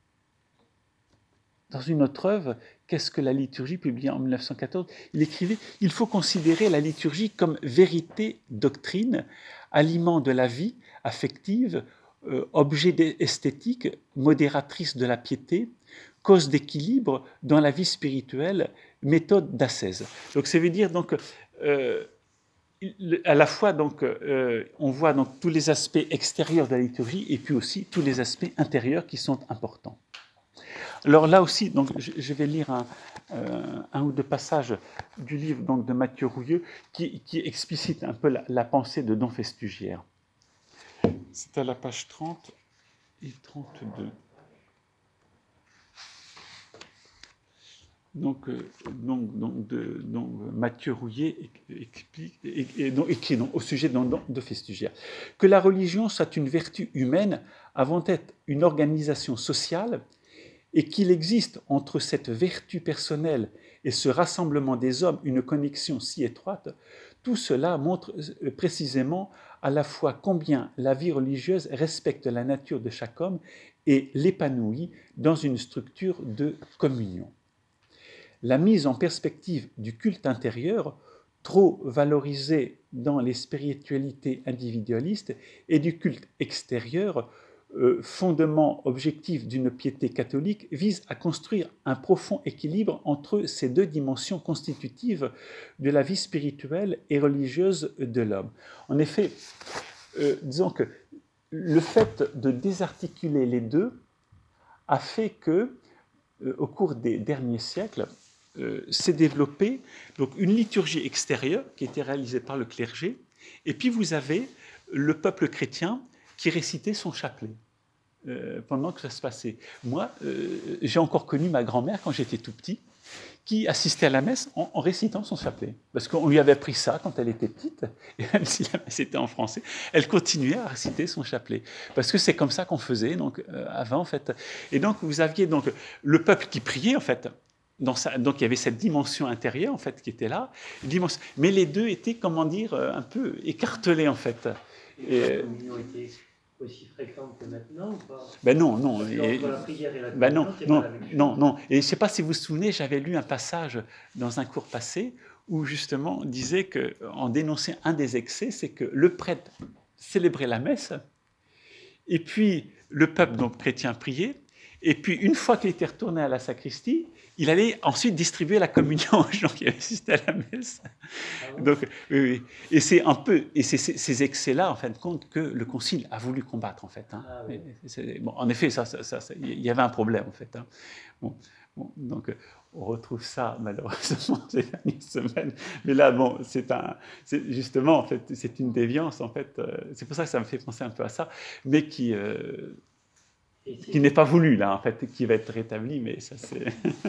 dans une autre œuvre, Qu'est-ce que la liturgie, publiée en mille neuf cent quatorze, il écrivait « Il faut considérer la liturgie comme vérité doctrine, aliment de la vie affective, Euh, objet esthétique, modératrice de la piété, cause d'équilibre dans la vie spirituelle, méthode d'ascèse. » Donc ça veut dire donc euh, à la fois donc euh, on voit donc tous les aspects extérieurs de la liturgie et puis aussi tous les aspects intérieurs qui sont importants. Alors là aussi, donc, je vais lire un, euh, un ou deux passages du livre donc, de Mathieu Rouilleux qui, qui explicite un peu la, la pensée de Don Festugière. C'est à la page trente et trente-deux. Donc, euh, donc, donc, de, donc Mathieu Rouillé explique, et, et, donc, écrit donc, au sujet de, de Festugière. Que la religion soit une vertu humaine avant d'être une organisation sociale et qu'il existe entre cette vertu personnelle et ce rassemblement des hommes une connexion si étroite, tout cela montre précisément à la fois combien la vie religieuse respecte la nature de chaque homme et l'épanouit dans une structure de communion. La mise en perspective du culte intérieur, trop valorisé dans les spiritualités individualistes, et du culte extérieur, euh, fondement objectif d'une piété catholique, vise à construire un profond équilibre entre ces deux dimensions constitutives de la vie spirituelle et religieuse de l'homme. En effet, euh, disons que le fait de désarticuler les deux a fait que, euh, au cours des derniers siècles, euh, s'est développée donc, une liturgie extérieure qui était réalisée par le clergé, et puis vous avez le peuple chrétien qui récitait son chapelet. euh, pendant que ça se passait. Moi, euh, j'ai encore connu ma grand-mère quand j'étais tout petit, qui assistait à la messe en, en récitant son chapelet. Parce qu'on lui avait appris ça quand elle était petite, et même si la messe était en français, elle continuait à réciter son chapelet. Parce que c'est comme ça qu'on faisait donc, euh, avant, en fait. Et donc, vous aviez donc, le peuple qui priait, en fait. Dans sa, donc, il y avait cette dimension intérieure, en fait, qui était là. Dimension, mais les deux étaient, comment dire, un peu écartelés, en fait. Et la communion était aussi fréquente que maintenant ou pas? Ben non, non. Parce Et, entre la prière et la ben communion, non, c'est non, pas la même chose. non, non. Et je ne sais pas si vous vous souvenez, j'avais lu un passage dans un cours passé où justement on disait qu'en dénonçait un des excès, c'est que le prêtre célébrait la messe, et puis le peuple donc chrétien priait, et puis une fois qu'il était retourné à la sacristie, il allait ensuite distribuer la communion aux gens qui assistaient à la messe. Ah bon? Donc, oui, oui. Et c'est un peu, et c'est ces excès-là, en fin de compte, que le Concile a voulu combattre, en fait. Hein. Ah oui. C'est, bon, en effet, ça, ça, ça, ça, il y avait un problème, en fait. Hein. Bon, bon, donc, on retrouve ça, malheureusement, ces dernières semaines. Mais là, bon, c'est un, c'est justement, en fait, c'est une déviance, en fait. Euh, c'est pour ça que ça me fait penser un peu à ça, mais qui... Euh, qui n'est pas voulu, là, en fait, qui va être rétabli, mais ça, c'est...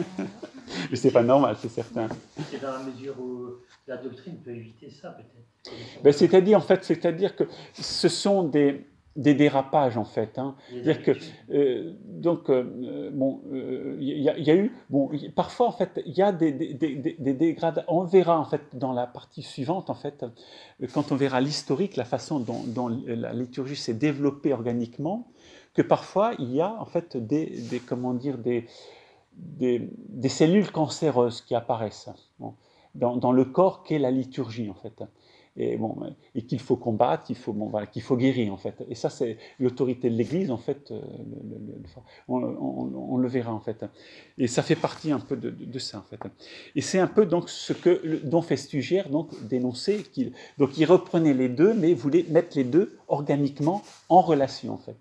mais c'est pas normal, c'est certain. C'est dans la mesure où la doctrine peut éviter ça, peut-être. Ben, c'est-à-dire, en fait, c'est-à-dire que ce sont des, des dérapages, en fait. Hein. C'est-à-dire que, euh, donc, euh, bon, il euh, y, y a eu, bon, y, parfois, en fait, il y a des, des, des, des dégradations. On verra, en fait, dans la partie suivante, en fait, quand on verra l'historique, la façon dont, dont la liturgie s'est développée organiquement, que parfois, il y a, en fait, des, des comment dire, des, des, des cellules cancéreuses qui apparaissent bon, dans, dans le corps qu'est la liturgie, en fait. Et, bon, et qu'il faut combattre, qu'il faut, bon, voilà, qu'il faut guérir, en fait. Et ça, c'est l'autorité de l'Église, en fait, le, le, le, on, on, on le verra, en fait. Et ça fait partie un peu de, de, de ça, en fait. Et c'est un peu donc ce que Don Festugère donc, dénonçait. Qu'il, donc il reprenait les deux, mais voulait mettre les deux organiquement en relation, en fait.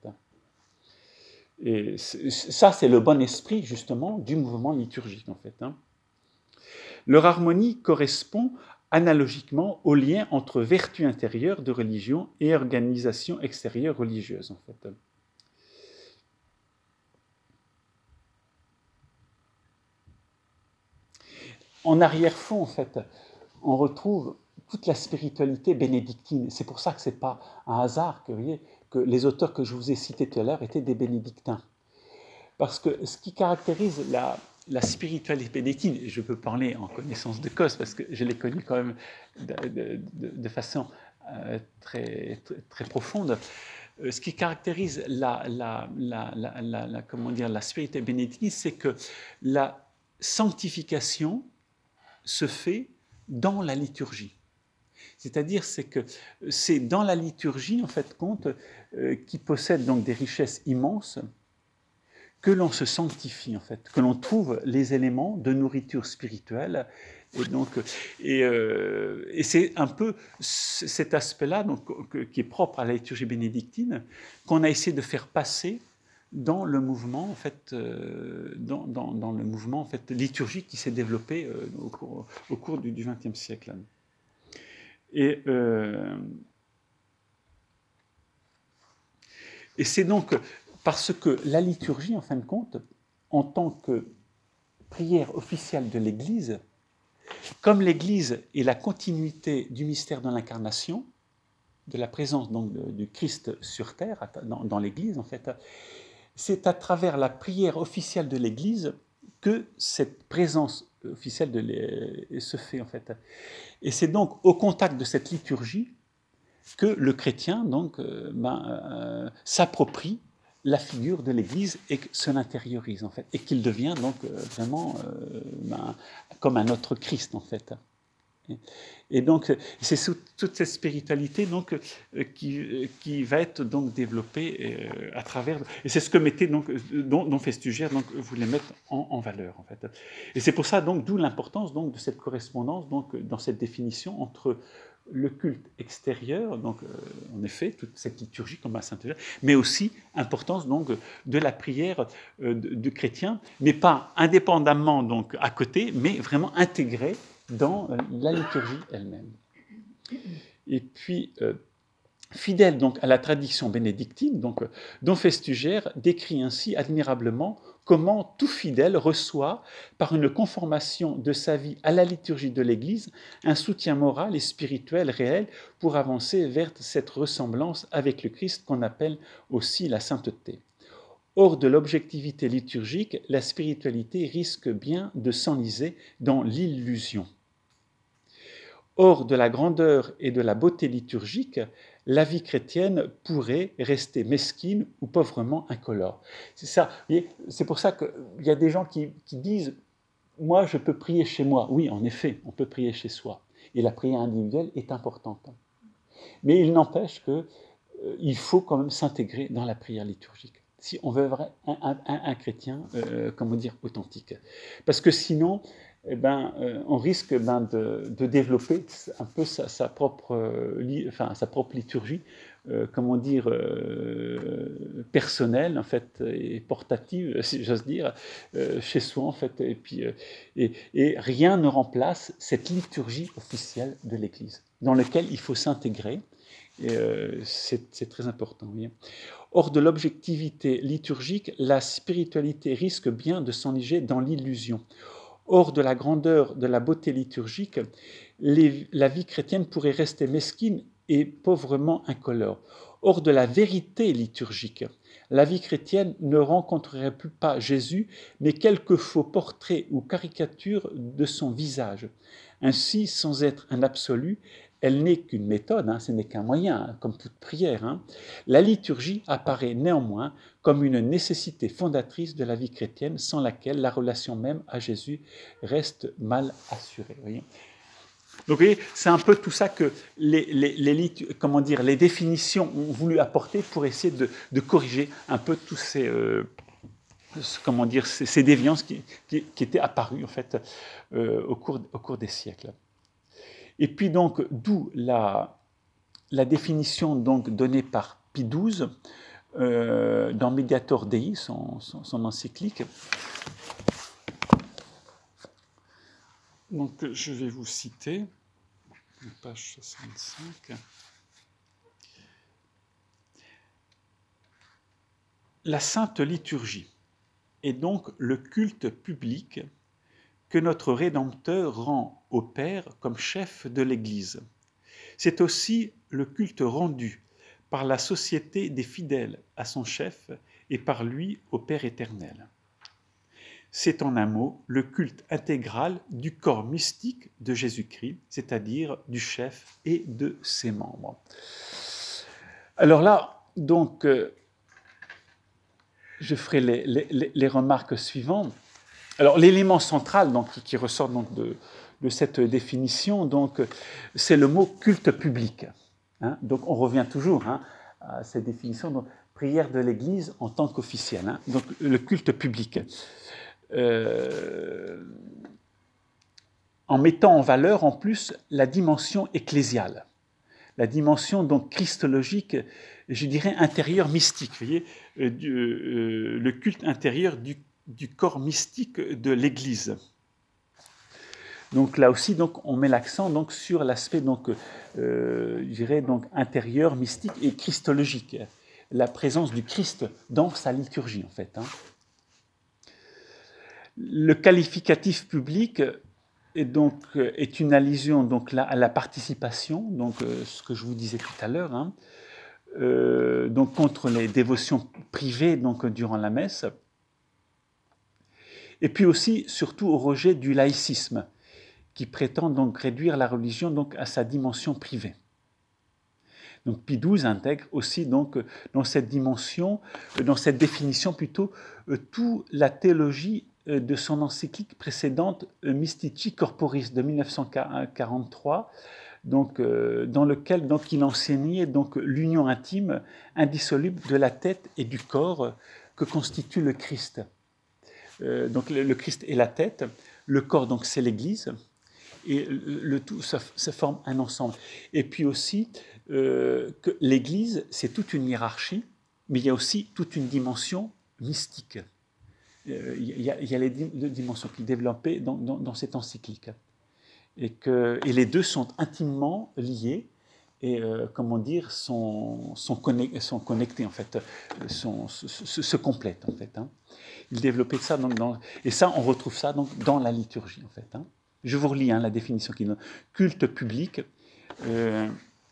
Et ça, c'est le bon esprit, justement, du mouvement liturgique, en fait. Hein. Leur harmonie correspond analogiquement au lien entre vertu intérieure de religion et organisation extérieure religieuse, en fait. En arrière-fond, en fait, on retrouve toute la spiritualité bénédictine. C'est pour ça que ce n'est pas un hasard que, vous voyez, que les auteurs que je vous ai cités tout à l'heure étaient des bénédictins. Parce que ce qui caractérise la, la spiritualité bénédictine, et je peux parler en connaissance de cause, parce que je l'ai connue quand même de, de, de, de façon euh, très, très, très profonde, euh, ce qui caractérise la, la, la, la, la, la, comment dire, la spiritualité bénédictine, c'est que la sanctification se fait dans la liturgie. C'est-à-dire c'est que c'est dans la liturgie, en fait, compte, euh, qui possède donc des richesses immenses, que l'on se sanctifie, en fait, que l'on trouve les éléments de nourriture spirituelle. Et, donc, et, euh, et c'est un peu cet aspect-là donc, qui est propre à la liturgie bénédictine qu'on a essayé de faire passer dans le mouvement, en fait, euh, dans, dans, dans le mouvement en fait, liturgique qui s'est développé euh, au cours, au cours du vingtième siècle. Et, euh, et c'est donc parce que la liturgie, en fin de compte, en tant que prière officielle de l'Église, comme l'Église est la continuité du mystère de l'incarnation, de la présence donc, de, du Christ sur terre, dans, dans l'Église, en fait, c'est à travers la prière officielle de l'Église que cette présence officielle de l'Église se fait, en fait. Et c'est donc au contact de cette liturgie que le chrétien donc, euh, ben, euh, s'approprie la figure de l'Église et se l'intériorise, en fait, et qu'il devient donc euh, vraiment euh, ben, comme un autre Christ, en fait. Et donc, c'est toute cette spiritualité donc, qui, qui va être donc développée à travers... Et c'est ce que mettait donc, dont, dont Festugère donc, voulait mettre en, en valeur, en fait. Et c'est pour ça, donc, d'où l'importance donc, de cette correspondance donc, dans cette définition entre le culte extérieur, donc euh, en effet, toute cette liturgie comme à Saint-Eugène, mais aussi importance donc de la prière euh, de, de chrétiens, mais pas indépendamment donc à côté, mais vraiment intégrée dans euh, la liturgie elle-même. Et puis, euh, Fidèle donc à la tradition bénédictine, donc, Don Festugère décrit ainsi admirablement comment tout fidèle reçoit, par une conformation de sa vie à la liturgie de l'Église, un soutien moral et spirituel réel pour avancer vers cette ressemblance avec le Christ qu'on appelle aussi la sainteté. Hors de l'objectivité liturgique, la spiritualité risque bien de s'enliser dans l'illusion. Hors de la grandeur et de la beauté liturgique, la vie chrétienne pourrait rester mesquine ou pauvrement incolore. C'est ça, vous voyez, c'est pour ça qu'il y a des gens qui, qui disent « moi, je peux prier chez moi ». Oui, en effet, on peut prier chez soi. Et la prière individuelle est importante. Mais il n'empêche qu'il euh, faut quand même s'intégrer dans la prière liturgique, si on veut être un, un, un, un chrétien, euh, comment dire, authentique. Parce que sinon, eh ben, euh, on risque ben, de, de développer un peu sa, sa, propre, euh, li, enfin, sa propre liturgie, euh, comment dire, euh, personnelle, en fait, et portative, si j'ose dire, euh, chez soi, en fait, et, puis, euh, et, et rien ne remplace cette liturgie officielle de l'Église, dans laquelle il faut s'intégrer, et euh, c'est, c'est très important, oui. Hors de l'objectivité liturgique, la spiritualité risque bien de s'enliger dans l'illusion. Hors de la grandeur de la beauté liturgique, les, la vie chrétienne pourrait rester mesquine et pauvrement incolore. Hors de la vérité liturgique, la vie chrétienne ne rencontrerait plus pas Jésus, mais quelques faux portraits ou caricatures de son visage. Ainsi, sans être un absolu, elle n'est qu'une méthode, hein, ce n'est qu'un moyen, hein, comme toute prière. Hein. La liturgie apparaît néanmoins comme une nécessité fondatrice de la vie chrétienne, sans laquelle la relation même à Jésus reste mal assurée. Vous voyez. Donc, vous voyez, c'est un peu tout ça que les, les, les, comment dire, les définitions ont voulu apporter pour essayer de, de corriger un peu tous ces, euh, comment dire, ces, ces déviances qui, qui, qui étaient apparues en fait, euh, au, cours, au cours des siècles. Et puis donc, d'où la, la définition donc donnée par Pie douze euh, dans Mediator Dei, son, son, son encyclique. Donc, je vais vous citer, page soixante-cinq. La Sainte Liturgie est donc le culte public que notre Rédempteur rend au Père comme chef de l'Église. C'est aussi le culte rendu par la société des fidèles à son chef et par lui au Père éternel. C'est en un mot le culte intégral du corps mystique de Jésus-Christ, c'est-à-dire du chef et de ses membres. Alors là, donc, euh, je ferai les, les, les remarques suivantes. Alors, l'élément central donc, qui ressort donc, de, de cette définition, donc, c'est le mot culte public. Hein. Donc, on revient toujours hein, à cette définition, donc, prière de l'Église en tant qu'officielle. Hein. Donc, le culte public. Euh, en mettant en valeur en plus la dimension ecclésiale, la dimension donc christologique, je dirais intérieure mystique, vous voyez, euh, du, euh, le culte intérieur du, du corps mystique de l'Église. Donc là aussi, donc, on met l'accent donc, sur l'aspect donc, euh, je dirais, donc, intérieur, mystique et christologique, la présence du Christ dans sa liturgie en fait. Hein. Le qualificatif public est, donc, est une allusion donc, là, à la participation, donc, euh, ce que je vous disais tout à l'heure, hein, euh, donc, contre les dévotions privées donc, durant la messe, et puis aussi, surtout, au rejet du laïcisme, qui prétend donc réduire la religion donc, à sa dimension privée. Donc Pie douze intègre aussi donc, dans cette dimension, dans cette définition plutôt, euh, toute la théologie de son encyclique précédente, Mystici Corporis, de mille neuf cent quarante-trois, donc, euh, dans lequel donc, il enseignait donc, l'union intime, indissoluble de la tête et du corps que constitue le Christ. Euh, donc le, le Christ est la tête, le corps donc c'est l'Église, et le, le tout se, se forme un ensemble. Et puis aussi euh, que l'Église c'est toute une hiérarchie, mais il y a aussi toute une dimension mystique. Euh, il, y a, il y a les deux dimensions qui sont développées dans, dans, dans cette encyclique. Et, que, et les deux sont intimement liés et euh, comment dire, sont, sont, connect, sont connectés, en fait, sont, se, se, se complètent, en fait. Hein. Il développait ça, donc, dans, et ça, on retrouve ça donc, dans la liturgie, en fait. Hein. Je vous relis hein, la définition qu'il donne. Culte public. Euh,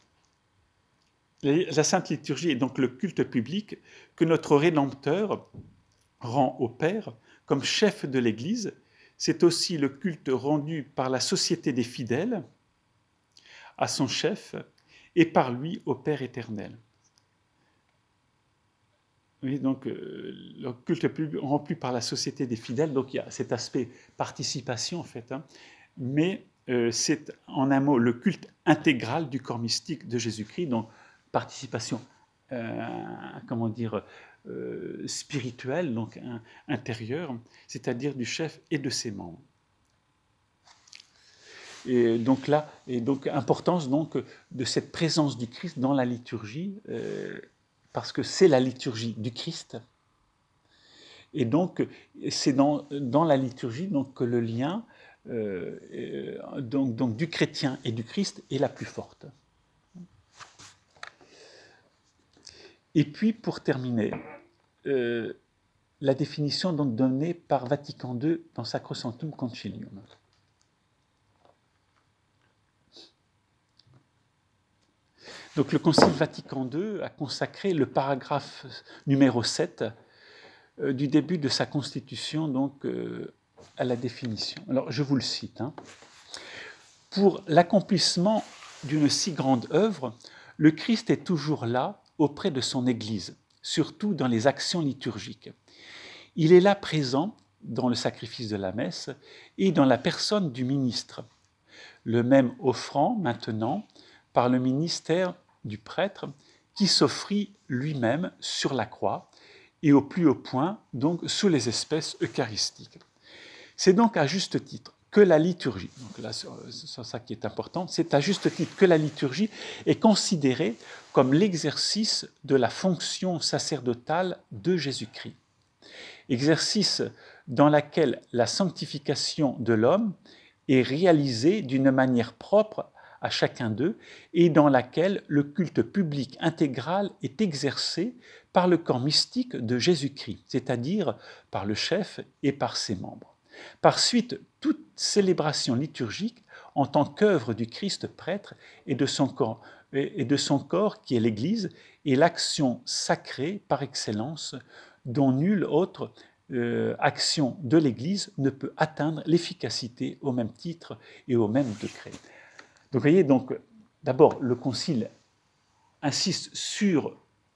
la Sainte Liturgie est donc le culte public que notre Rédempteur rend au Père comme chef de l'Église. C'est aussi le culte rendu par la société des fidèles à son chef et par lui au Père éternel. Oui, donc euh, le culte rempli par la société des fidèles, donc il y a cet aspect participation en fait, hein, mais euh, c'est en un mot le culte intégral du corps mystique de Jésus-Christ, donc participation, euh, comment dire, euh, spirituelle, donc un, intérieure, c'est-à-dire du chef et de ses membres. Et donc là, et donc importance donc de cette présence du Christ dans la liturgie. Euh, parce que c'est la liturgie du Christ. Et donc, c'est dans, dans la liturgie donc, que le lien euh, donc, donc, du chrétien et du Christ est la plus forte. Et puis, pour terminer, euh, la définition donc, donnée par Vatican deux dans Sacrosanctum Concilium. Donc, le Concile Vatican deux a consacré le paragraphe numéro sept euh, du début de sa constitution donc, euh, à la définition. Alors, je vous le cite. Hein. Pour l'accomplissement d'une si grande œuvre, le Christ est toujours là auprès de son Église, surtout dans les actions liturgiques. Il est là présent dans le sacrifice de la messe et dans la personne du ministre, le même offrant maintenant par le ministère du prêtre qui s'offrit lui-même sur la croix et au plus haut point, donc sous les espèces eucharistiques. C'est donc à juste titre que la liturgie, donc là c'est ça qui est important, c'est à juste titre que la liturgie est considérée comme l'exercice de la fonction sacerdotale de Jésus-Christ. Exercice dans lequel la sanctification de l'homme est réalisée d'une manière propre à chacun d'eux et dans laquelle le culte public intégral est exercé par le corps mystique de Jésus-Christ, c'est-à-dire par le chef et par ses membres. Par suite, toute célébration liturgique en tant qu'œuvre du Christ prêtre et de son corps, et de son corps qui est l'Église est l'action sacrée par excellence dont nulle autre euh, action de l'Église ne peut atteindre l'efficacité au même titre et au même degré. Donc vous voyez, donc, d'abord, le Concile insiste sur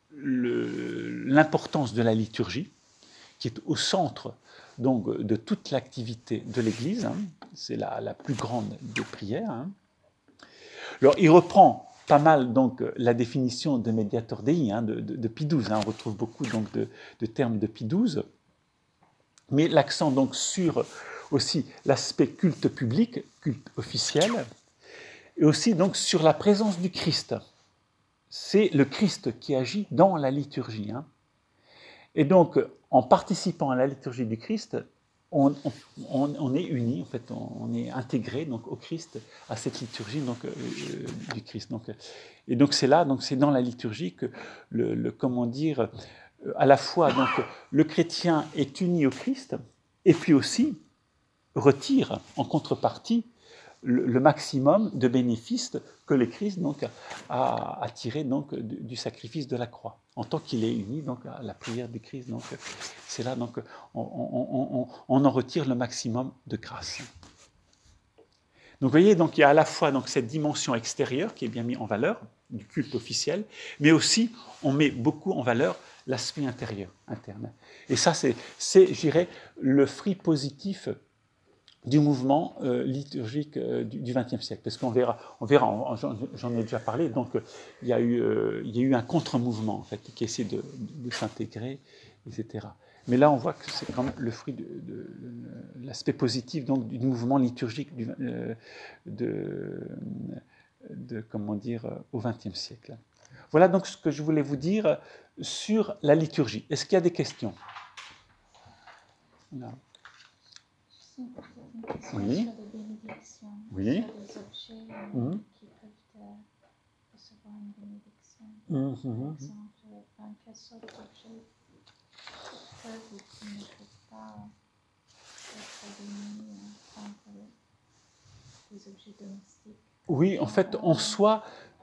le, l'importance de la liturgie, qui est au centre donc, de toute l'activité de l'Église. Hein. C'est la, la plus grande des prières. Hein. Alors, il reprend pas mal donc, la définition de Mediator Dei, hein, de, de, de Pie douze. Hein. On retrouve beaucoup donc, de, de termes de Pie douze. Mais l'accent donc, sur aussi l'aspect culte public, culte officiel, et aussi donc sur la présence du Christ. C'est le Christ qui agit dans la liturgie. Hein. Et donc, en participant à la liturgie du Christ, on, on, on est unis, en fait, on, on est intégré donc, au Christ, à cette liturgie donc, euh, du Christ. Donc, et donc c'est là, donc c'est dans la liturgie que, le, le, comment dire, à la fois donc, le chrétien est uni au Christ, et puis aussi retire en contrepartie le, le maximum de bénéfices que le Christ donc, a, a tiré donc, du, du sacrifice de la croix, en tant qu'il est uni donc, à la prière du Christ. Donc, c'est là donc on, on, on, on en retire le maximum de grâce. Donc vous voyez, donc, il y a à la fois donc, cette dimension extérieure qui est bien mise en valeur, du culte officiel, mais aussi on met beaucoup en valeur l'aspect intérieur, interne. Et ça, c'est, c'est je dirais, le fruit positif du mouvement euh, liturgique euh, du vingtième siècle. Parce qu'on verra, on verra on, j'en, j'en ai déjà parlé, donc euh, il, y a eu, euh, il y a eu un contre-mouvement en fait, qui essaie de, de, de s'intégrer, et cetera. Mais là, on voit que c'est quand même le fruit de, de, de l'aspect positif donc, du mouvement liturgique du, euh, de, de, comment dire, au vingtième siècle. Voilà donc ce que je voulais vous dire sur la liturgie. Est-ce qu'il y a des questions ? Là. Oui. Sur des bénédictions, oui. sur des objets mmh. qui peuvent te recevoir. pour une bénédiction. Mhm. Par exemple, enfin, quelle sorte d'objet peuvent ou qui ne peuvent pas être bénis, enfin, pour les, les objets domestiques. Oui, en fait, en soi,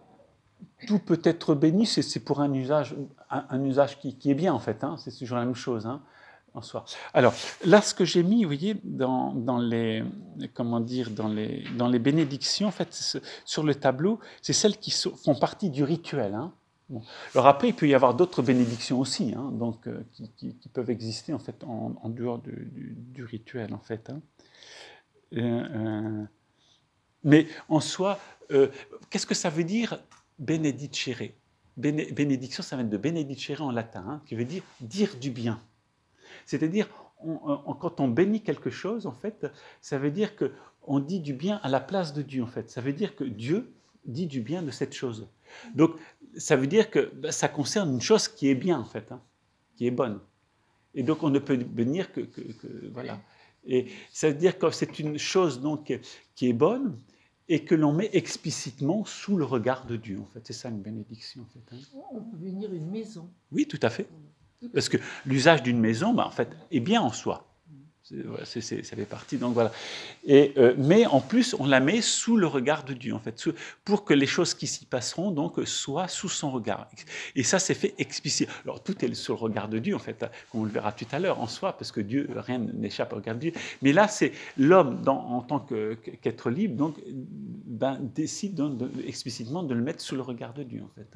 tout peut être béni, c'est, c'est pour un usage, un, un usage qui, qui est bien, en fait. Hein, c'est toujours la même chose, hein, en soi. Alors, là, ce que j'ai mis, vous voyez, dans, dans les, comment dire, dans les, dans les bénédictions, en fait, c'est, sur le tableau, c'est celles qui sont, font partie du rituel. Hein. Bon. Alors après, il peut y avoir d'autres bénédictions aussi, hein, donc, euh, qui, qui, qui peuvent exister, en fait, en, en dehors du, du, du rituel, en fait. Hein. Euh, euh, mais en soi, euh, qu'est-ce que ça veut dire benedicere? Béné, bénédiction, ça vient de benedicere en latin, hein, qui veut dire dire du bien. C'est-à-dire, on, on, quand on bénit quelque chose, en fait, ça veut dire qu'on dit du bien à la place de Dieu, en fait. Ça veut dire que Dieu dit du bien de cette chose. Donc, ça veut dire que ben, ça concerne une chose qui est bien, en fait, hein, qui est bonne. Et donc, on ne peut bénir que, que, que voilà. Et ça veut dire que c'est une chose donc, qui est bonne et que l'on met explicitement sous le regard de Dieu. En fait, c'est ça une bénédiction. En fait, hein. On peut bénir une maison. Oui, tout à fait. Parce que l'usage d'une maison, bah, en fait, est bien en soi. C'est, ouais, c'est, c'est, ça fait partie. Donc voilà. Et, euh, mais en plus, on la met sous le regard de Dieu, en fait, sous, pour que les choses qui s'y passeront donc soient sous son regard. Et ça, c'est fait explicite. Alors tout est sous le regard de Dieu, en fait, comme on le verra tout à l'heure en soi, parce que Dieu, rien n'échappe au regard de Dieu. Mais là, c'est l'homme, dans, en tant que, qu'être libre, donc, ben, décide donc de, explicitement de le mettre sous le regard de Dieu, en fait.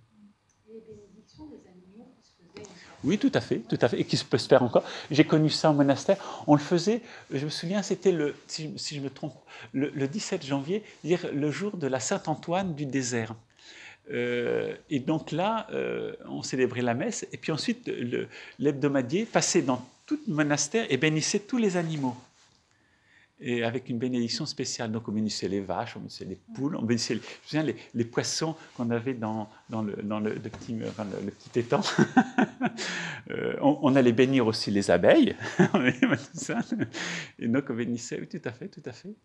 Et les bénédictions des animaux qui se faisaient. Oui, tout à fait, tout à fait, et qui peut se faire encore. J'ai connu ça au monastère. On le faisait, je me souviens, c'était le, si, si je me trompe, le, le dix-sept janvier, dire le jour de la Saint-Antoine du désert. Euh, et donc là, euh, on célébrait la messe, et puis ensuite, le, l'hebdomadier passait dans tout le monastère et bénissait tous les animaux. Et avec une bénédiction spéciale. Donc on bénissait les vaches, on bénissait les poules, on bénissait les, je me souviens, les, les poissons qu'on avait dans, dans, le, dans le, le, petit, enfin, le, le petit étang. euh, on, on allait bénir aussi les abeilles. Et donc on bénissait, oui, tout à fait, tout à fait.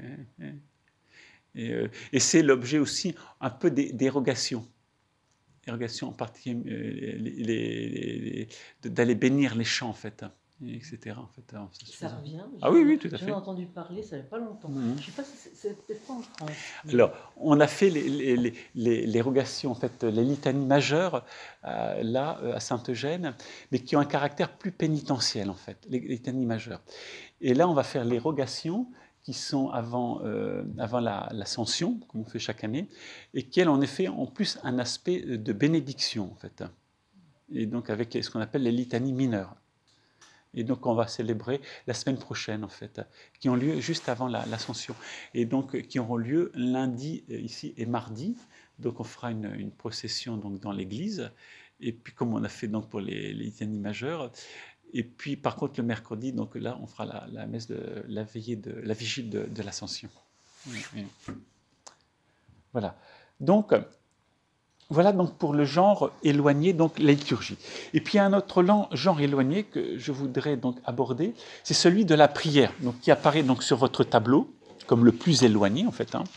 Et, euh, et c'est l'objet aussi un peu des dérogations. Dérogation en particulier, euh, les, les, les, d'aller bénir les champs, en fait. Et etc. En fait, alors, ça revient. Ah oui, oui, tout à fait. J'en ai entendu parler, ça fait pas longtemps. Mmh. Je ne sais pas si c'est, c'est peut-être pas en France. Mais... Alors, on a fait les, les, les, les, les rogations, en fait, les litanies majeures, euh, là, à Sainte-Eugène, mais qui ont un caractère plus pénitentiel, en fait, les, les litanies majeures. Et là, on va faire les rogations qui sont avant, euh, avant la, l'ascension, comme on fait chaque année, et qui, elles, en effet, ont plus un aspect de bénédiction, en fait. Et donc, avec ce qu'on appelle les litanies mineures. Et donc, on va célébrer la semaine prochaine, en fait, qui ont lieu juste avant la, l'ascension. Et donc, qui auront lieu lundi ici et mardi. Donc, on fera une, une procession donc, dans l'église. Et puis, comme on a fait donc, pour les, les litanies majeures. Et puis, par contre, le mercredi, donc là, on fera la, la messe de la veillée, de la vigile de, de l'ascension. Oui, oui. Voilà. Donc, voilà donc pour le genre éloigné, donc la liturgie. Et puis un autre genre éloigné que je voudrais donc aborder, c'est celui de la prière, donc qui apparaît donc sur votre tableau comme le plus éloigné en fait, hein.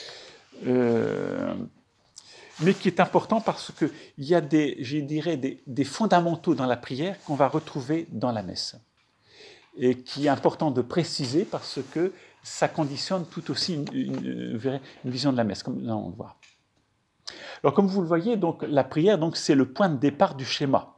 euh, mais qui est important parce que il y a des, je dirais, des, des fondamentaux dans la prière qu'on va retrouver dans la messe et qui est important de préciser parce que ça conditionne tout aussi une, une, une, une vision de la messe, comme nous allons le voir. Alors, comme vous le voyez, donc, la prière, donc, c'est le point de départ du schéma.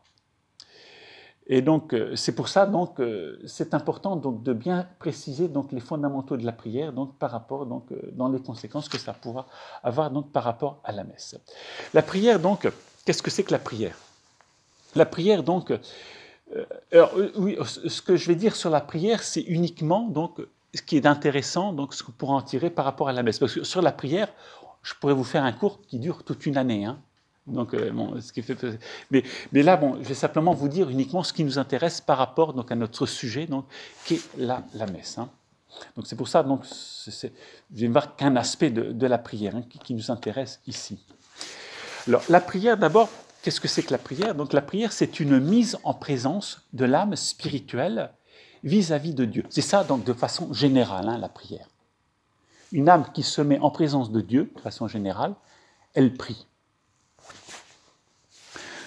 Et donc, c'est pour ça donc, c'est important donc, de bien préciser donc, les fondamentaux de la prière donc, par rapport, donc, dans les conséquences que ça pourra avoir donc, par rapport à la messe. La prière, donc, qu'est-ce que c'est que la prière? La prière, donc, euh, alors, oui, ce que je vais dire sur la prière, c'est uniquement donc, ce qui est intéressant, donc, ce qu'on pourra en tirer par rapport à la messe. Parce que sur la prière, je pourrais vous faire un cours qui dure toute une année. Hein. Donc, euh, bon, ce qui fait... mais, mais là, bon, je vais simplement vous dire uniquement ce qui nous intéresse par rapport donc, à notre sujet, donc, qui est la, la messe. Hein. Donc, c'est pour ça, donc, c'est, c'est, je vais voir qu'un aspect de, de la prière hein, qui, qui nous intéresse ici. Alors, la prière, d'abord, qu'est-ce que c'est que la prière? Donc, la prière, c'est une mise en présence de l'âme spirituelle vis-à-vis de Dieu. C'est ça, donc, de façon générale, hein, la prière. Une âme qui se met en présence de Dieu, de façon générale, elle prie.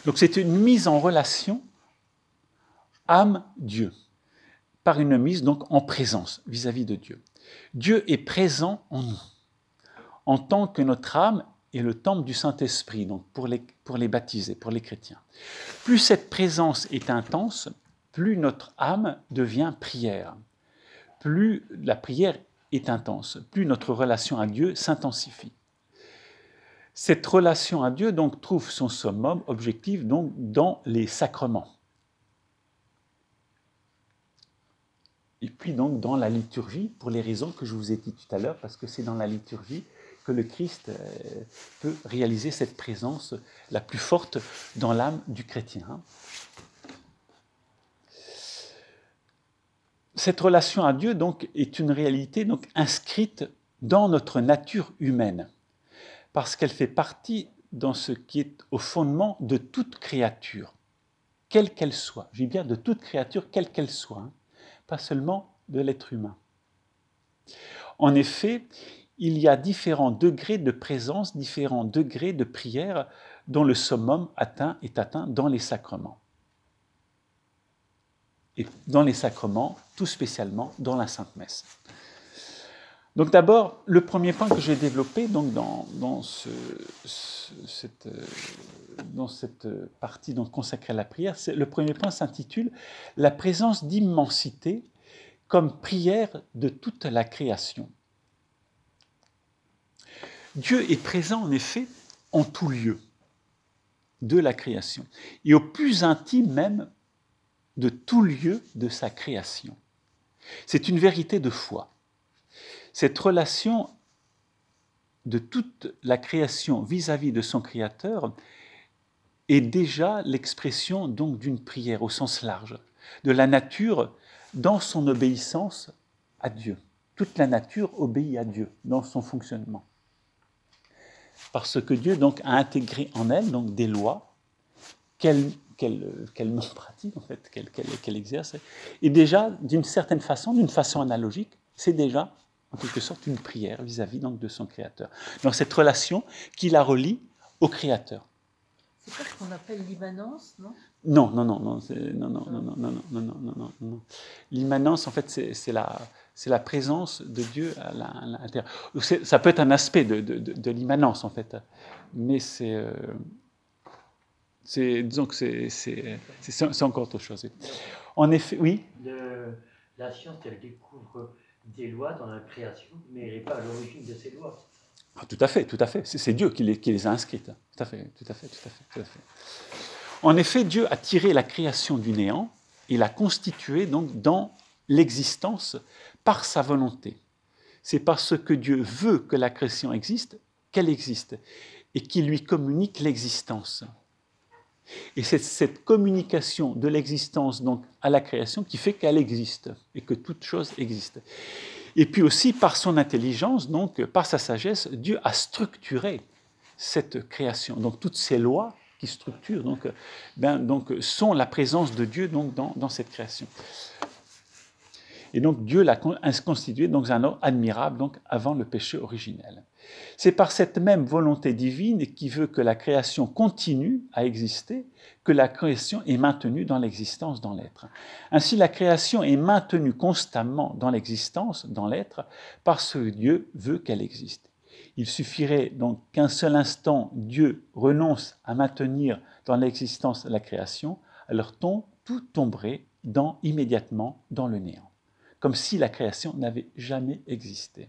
Donc c'est une mise en relation âme-Dieu, par une mise donc en présence vis-à-vis de Dieu. Dieu est présent en nous, en tant que notre âme est le temple du Saint-Esprit, donc pour les, pour les baptisés, pour les chrétiens. Plus cette présence est intense, plus notre âme devient prière. Plus la prière est intense, plus notre relation à Dieu s'intensifie. Cette relation à Dieu donc trouve son summum objectif donc dans les sacrements. Et puis donc dans la liturgie, pour les raisons que je vous ai dites tout à l'heure, parce que c'est dans la liturgie que le Christ peut réaliser cette présence la plus forte dans l'âme du chrétien. Cette relation à Dieu donc est une réalité donc inscrite dans notre nature humaine, parce qu'elle fait partie dans ce qui est au fondement de toute créature, quelle qu'elle soit. Je dis bien de toute créature, quelle qu'elle soit, hein, pas seulement de l'être humain. En effet, il y a différents degrés de présence, différents degrés de prière dont le summum atteint, est atteint dans les sacrements. Et dans les sacrements, tout spécialement dans la Sainte Messe. Donc d'abord, le premier point que j'ai développé donc dans, dans, ce, ce, cette, dans cette partie donc consacrée à la prière, c'est, le premier point s'intitule « La présence d'immensité comme prière de toute la création ». Dieu est présent en effet en tout lieu de la création et au plus intime même de tout lieu de sa création. C'est une vérité de foi. Cette relation de toute la création vis-à-vis de son Créateur est déjà l'expression donc d'une prière au sens large, de la nature dans son obéissance à Dieu. Toute la nature obéit à Dieu dans son fonctionnement. Parce que Dieu donc a intégré en elle donc des lois qu'elle qu'elle, qu'elle pratique en fait, qu'elle, qu'elle, qu'elle exerce. Et déjà, d'une certaine façon, d'une façon analogique, c'est déjà en quelque sorte une prière vis-à-vis donc de son Créateur. Dans cette relation qui la relie au Créateur. C'est pas ce qu'on appelle l'immanence, non ? Non, non, non, non, c'est, non, non, non, non, non, non, non, non, non, non. L'immanence, en fait, c'est, c'est la, c'est la présence de Dieu à l'intérieur. C'est, ça peut être un aspect de, de, de, de l'immanence, en fait, mais c'est, euh, c'est disons que c'est, c'est, c'est, c'est encore autre chose. En effet, oui. Le, la science, elle découvre des lois dans la création, mais elle n'est pas à l'origine de ces lois. Ah, tout à fait, tout à fait. C'est, c'est Dieu qui les, qui les a inscrites. Tout à fait, tout à fait, tout à fait, tout à fait. En effet, Dieu a tiré la création du néant et l'a constituée donc dans l'existence par sa volonté. C'est parce que Dieu veut que la création existe qu'elle existe et qu'il lui communique l'existence. Et c'est cette communication de l'existence donc à la création qui fait qu'elle existe et que toute chose existe. Et puis aussi par son intelligence, donc par sa sagesse, Dieu a structuré cette création. Donc toutes ces lois qui structurent donc, ben, donc, sont la présence de Dieu donc, dans, dans cette création. Et donc Dieu l'a constitué dans un ordre admirable donc, avant le péché originel. C'est par cette même volonté divine qui veut que la création continue à exister, que la création est maintenue dans l'existence, dans l'être. Ainsi, la création est maintenue constamment dans l'existence, dans l'être, parce que Dieu veut qu'elle existe. Il suffirait donc qu'un seul instant Dieu renonce à maintenir dans l'existence la création, alors tout tomberait dans, immédiatement dans le néant, comme si la création n'avait jamais existé.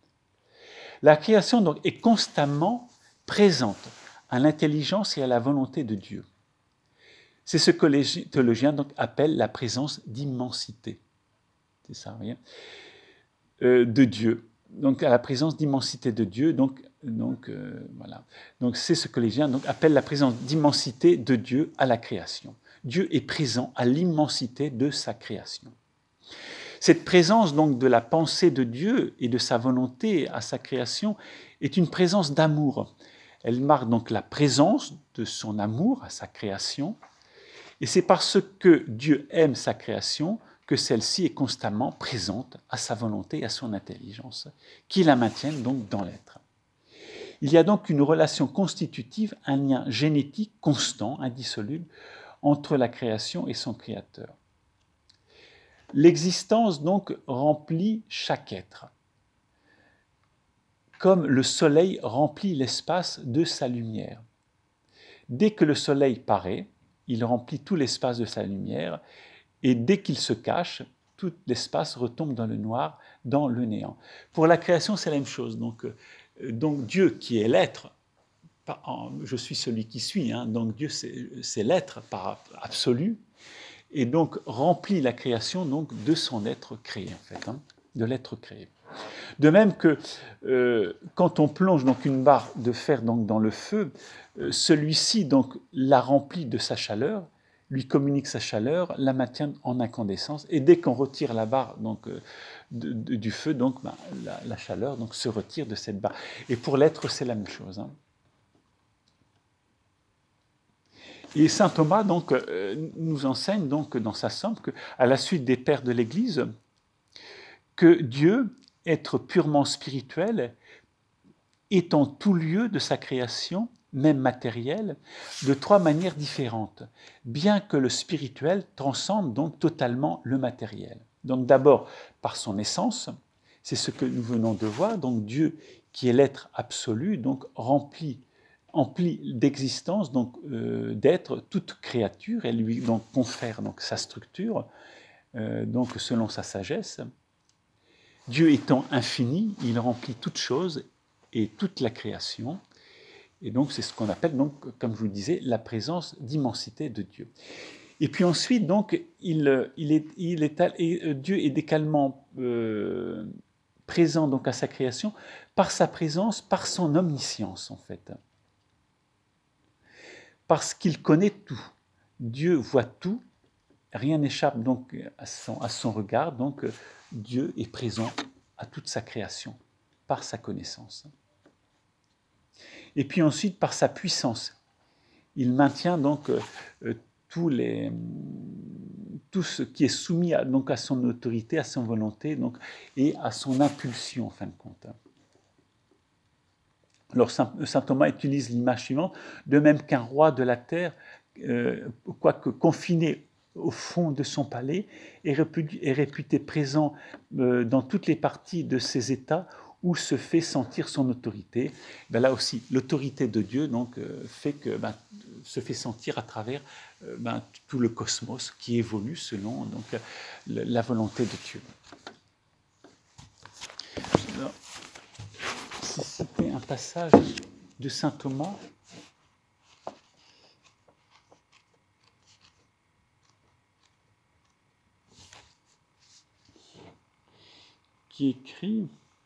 La création donc est constamment présente à l'intelligence et à la volonté de Dieu. C'est ce que les théologiens donc appellent la présence d'immensité. C'est ça, rien euh, de Dieu. Donc à la présence d'immensité de Dieu, donc, donc euh, voilà. Donc c'est ce que les gens donc, appellent la présence d'immensité de Dieu à la création. Dieu est présent à l'immensité de sa création. Cette présence donc de la pensée de Dieu et de sa volonté à sa création est une présence d'amour. Elle marque donc la présence de son amour à sa création, et c'est parce que Dieu aime sa création que celle-ci est constamment présente à sa volonté et à son intelligence, qui la maintiennent donc dans l'être. Il y a donc une relation constitutive, un lien génétique constant, indissoluble, entre la création et son créateur. L'existence donc remplit chaque être, comme le soleil remplit l'espace de sa lumière. Dès que le soleil paraît, il remplit tout l'espace de sa lumière, et dès qu'il se cache, tout l'espace retombe dans le noir, dans le néant. Pour la création, c'est la même chose. Donc, euh, donc Dieu qui est l'être, je suis celui qui suis, hein, donc Dieu c'est, c'est l'être par absolu, et donc remplit la création donc, de son être créé, en fait, hein, de l'être créé. De même que euh, quand on plonge donc, une barre de fer donc, dans le feu, euh, celui-ci donc, la remplit de sa chaleur, lui communique sa chaleur, la maintient en incandescence, et dès qu'on retire la barre donc, euh, de, de, du feu, donc, ben, la, la chaleur donc, se retire de cette barre. Et pour l'être, c'est la même chose. Hein. Et saint Thomas donc, euh, nous enseigne donc, dans sa somme qu'à la suite des pères de l'Église, que Dieu, être purement spirituel, est en tout lieu de sa création, même matérielle, de trois manières différentes, bien que le spirituel transcende donc totalement le matériel. Donc d'abord par son essence, c'est ce que nous venons de voir, donc Dieu qui est l'être absolu, donc rempli, rempli d'existence, donc euh, d'être toute créature, et lui donc confère donc sa structure, euh, donc selon sa sagesse. Dieu étant infini, il remplit toute chose et toute la création. Et donc, c'est ce qu'on appelle, donc, comme je vous le disais, la présence d'immensité de Dieu. Et puis ensuite, donc, il, il est, il est, et Dieu est également euh, présent donc, à sa création par sa présence, par son omniscience, en fait. Parce qu'il connaît tout. Dieu voit tout, rien n'échappe donc à son, à son regard, donc Dieu est présent à toute sa création, par sa connaissance. Et puis ensuite, par sa puissance. Il maintient donc euh, tous les, tout ce qui est soumis à, donc à son autorité, à son volonté donc, et à son impulsion, en fin de compte. Alors, saint, saint Thomas utilise l'image suivante, de même qu'un roi de la terre, euh, quoique confiné au fond de son palais, est réputé, est réputé présent euh, dans toutes les parties de ses États où se fait sentir son autorité. Ben là aussi, l'autorité de Dieu donc, euh, fait que, ben, se fait sentir à travers euh, ben, tout le cosmos qui évolue selon donc, la, la volonté de Dieu. Alors, si c'était un passage de saint Thomas, qui écrit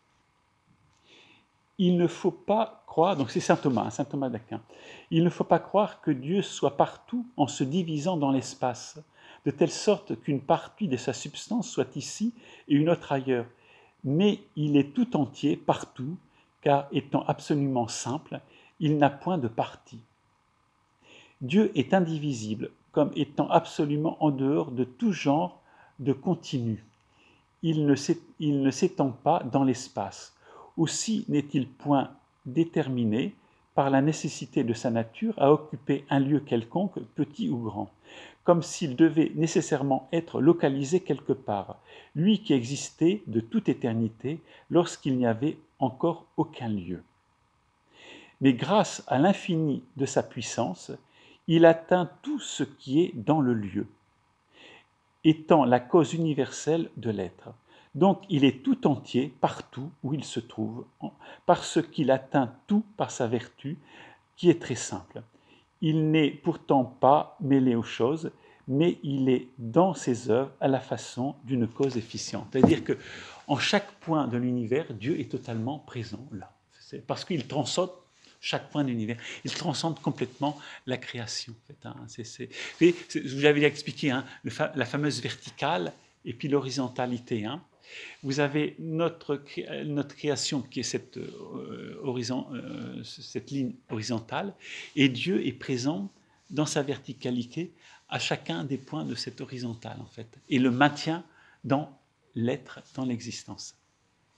« Il ne faut pas croire », donc c'est saint Thomas, saint Thomas d'Aquin, « Il ne faut pas croire que Dieu soit partout en se divisant dans l'espace, de telle sorte qu'une partie de sa substance soit ici et une autre ailleurs, mais il est tout entier partout, car étant absolument simple, il n'a point de partie. Dieu est indivisible, comme étant absolument en dehors de tout genre de continu. Il ne s'étend pas dans l'espace. Aussi n'est-il point déterminé par la nécessité de sa nature à occuper un lieu quelconque, petit ou grand, comme s'il devait nécessairement être localisé quelque part, lui qui existait de toute éternité lorsqu'il n'y avait encore aucun lieu. Mais grâce à l'infini de sa puissance, il atteint tout ce qui est dans le lieu, étant la cause universelle de l'être. Donc il est tout entier partout où il se trouve, parce qu'il atteint tout par sa vertu, qui est très simple. Il n'est pourtant pas mêlé aux choses, mais il est dans ses œuvres à la façon d'une cause efficiente. C'est-à-dire qu'en chaque point de l'univers, Dieu est totalement présent là. C'est parce qu'il transcende chaque point de l'univers. Il transcende complètement la création. En fait, hein. c'est, c'est, c'est, je vous avais expliqué hein, le fa- la fameuse verticale et puis l'horizontalité. Hein. Vous avez notre, notre création qui est cette, euh, horizon, euh, cette ligne horizontale, et Dieu est présent dans sa verticalité à chacun des points de cette horizontale, en fait, et le maintient dans l'être, dans l'existence.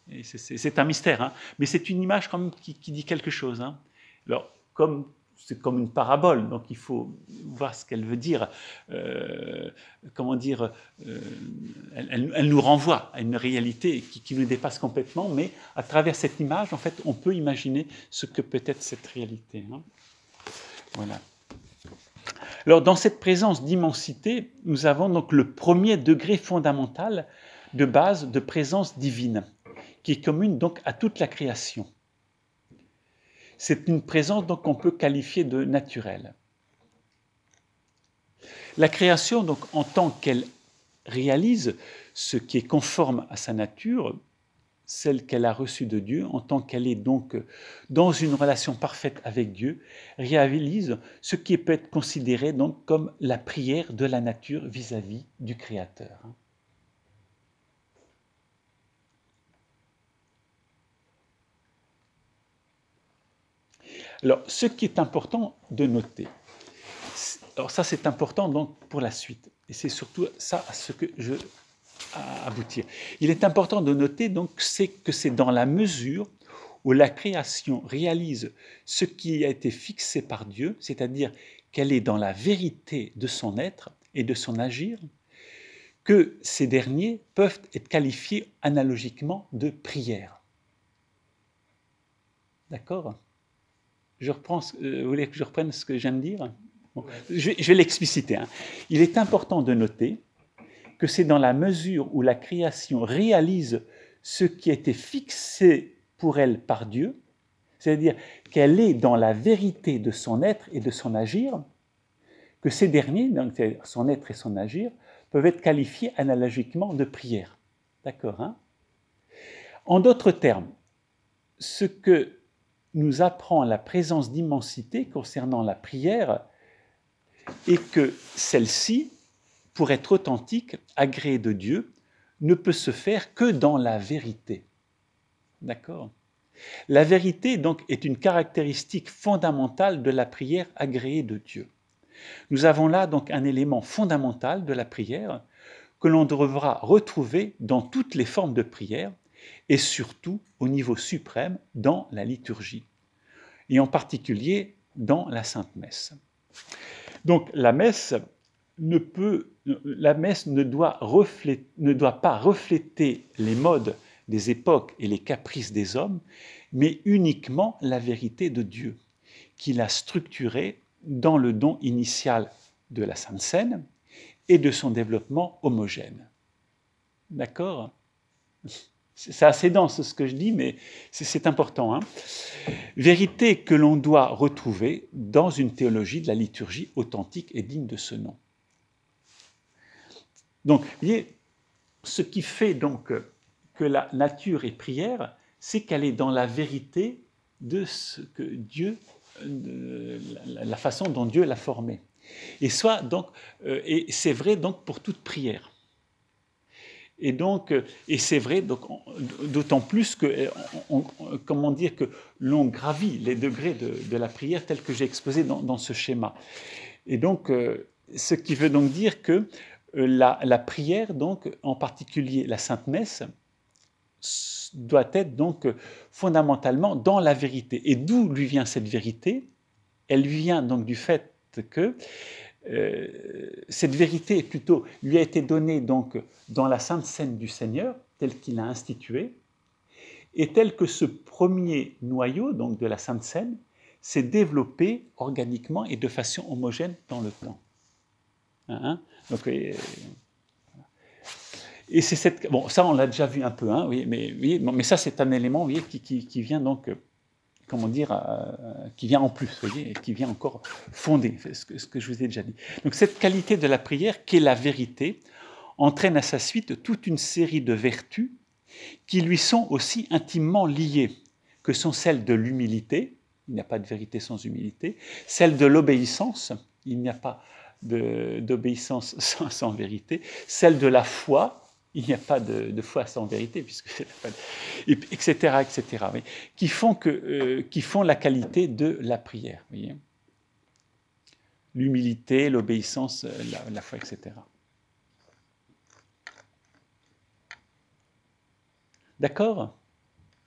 Et c'est, c'est, c'est un mystère, hein. Mais c'est une image quand même qui, qui dit quelque chose, hein. Alors, comme, c'est comme une parabole, donc il faut voir ce qu'elle veut dire. Euh, comment dire euh, elle, elle, elle nous renvoie à une réalité qui, qui nous dépasse complètement, mais à travers cette image, en fait, on peut imaginer ce que peut être cette réalité, hein. Voilà. Alors, dans cette présence d'immensité, nous avons donc le premier degré fondamental de base de présence divine, qui est commune donc à toute la création. C'est une présence donc qu'on peut qualifier de naturelle. La création, donc, en tant qu'elle réalise ce qui est conforme à sa nature, celle qu'elle a reçue de Dieu, en tant qu'elle est donc dans une relation parfaite avec Dieu, réalise ce qui peut être considéré donc comme la prière de la nature vis-à-vis du Créateur. Alors, ce qui est important de noter, alors ça c'est important donc pour la suite, et c'est surtout ça à ce que je veux aboutir. Il est important de noter donc c'est que c'est dans la mesure où la création réalise ce qui a été fixé par Dieu, c'est-à-dire qu'elle est dans la vérité de son être et de son agir, que ces derniers peuvent être qualifiés analogiquement de prière. D'accord ? Je reprends, euh, vous voulez que je reprenne ce que je viens de dire ? Bon, je, vais, je vais l'expliciter, hein. Il est important de noter que c'est dans la mesure où la création réalise ce qui a été fixé pour elle par Dieu, c'est-à-dire qu'elle est dans la vérité de son être et de son agir, que ces derniers, donc son être et son agir, peuvent être qualifiés analogiquement de prière. D'accord, hein ? En d'autres termes, ce que nous apprend la présence d'immensité concernant la prière est que celle-ci, pour être authentique, agréée de Dieu, ne peut se faire que dans la vérité. D'accord ? La vérité, donc, est une caractéristique fondamentale de la prière agréée de Dieu. Nous avons là, donc, un élément fondamental de la prière que l'on devra retrouver dans toutes les formes de prière et surtout, au niveau suprême, dans la liturgie, et en particulier dans la Sainte Messe. Donc, la messe ne peut, la messe ne doit, refléter, ne doit pas refléter les modes des époques et les caprices des hommes, mais uniquement la vérité de Dieu, qu'il a structurée dans le don initial de la Sainte Seine et de son développement homogène. D'accord ? C'est assez dense ce que je dis, mais c'est, c'est important, hein. Vérité que l'on doit retrouver dans une théologie de la liturgie authentique et digne de ce nom. Donc, vous voyez, ce qui fait donc que la nature est prière, c'est qu'elle est dans la vérité de ce que Dieu, de la façon dont Dieu l'a formée. Et, soit, donc, et c'est vrai donc pour toute prière. Et donc, et c'est vrai, donc, d'autant plus que, on, on, comment dire, que l'on gravit les degrés de, de la prière tels que j'ai exposé dans, dans ce schéma. Et donc, ce qui veut donc dire que la, la prière, donc, en particulier la Sainte Messe, doit être donc fondamentalement dans la vérité. Et d'où lui vient cette vérité ? Elle lui vient donc du fait que Euh, cette vérité plutôt lui a été donnée donc dans la Sainte Seine du Seigneur, telle qu'il l'a instituée, et telle que ce premier noyau donc de la Sainte Seine s'est développé organiquement et de façon homogène dans le temps. Hein, donc, et, et c'est cette, bon, ça on l'a déjà vu un peu, hein, oui, mais, oui, mais ça c'est un élément, oui, qui, qui, qui vient donc comment dire, euh, qui vient en plus, vous voyez, et qui vient encore fonder ce que, ce que je vous ai déjà dit. Donc cette qualité de la prière, qui est la vérité, entraîne à sa suite toute une série de vertus qui lui sont aussi intimement liées, que sont celles de l'humilité, il n'y a pas de vérité sans humilité, celle de l'obéissance, il n'y a pas de, d'obéissance sans, sans vérité, celle de la foi, il n'y a pas de, de foi sans vérité, puisque, et cetera, et cetera, oui, qui font que, euh, qui font la qualité de la prière. Vous voyez, l'humilité, l'obéissance, la, la foi, et cetera. D'accord ?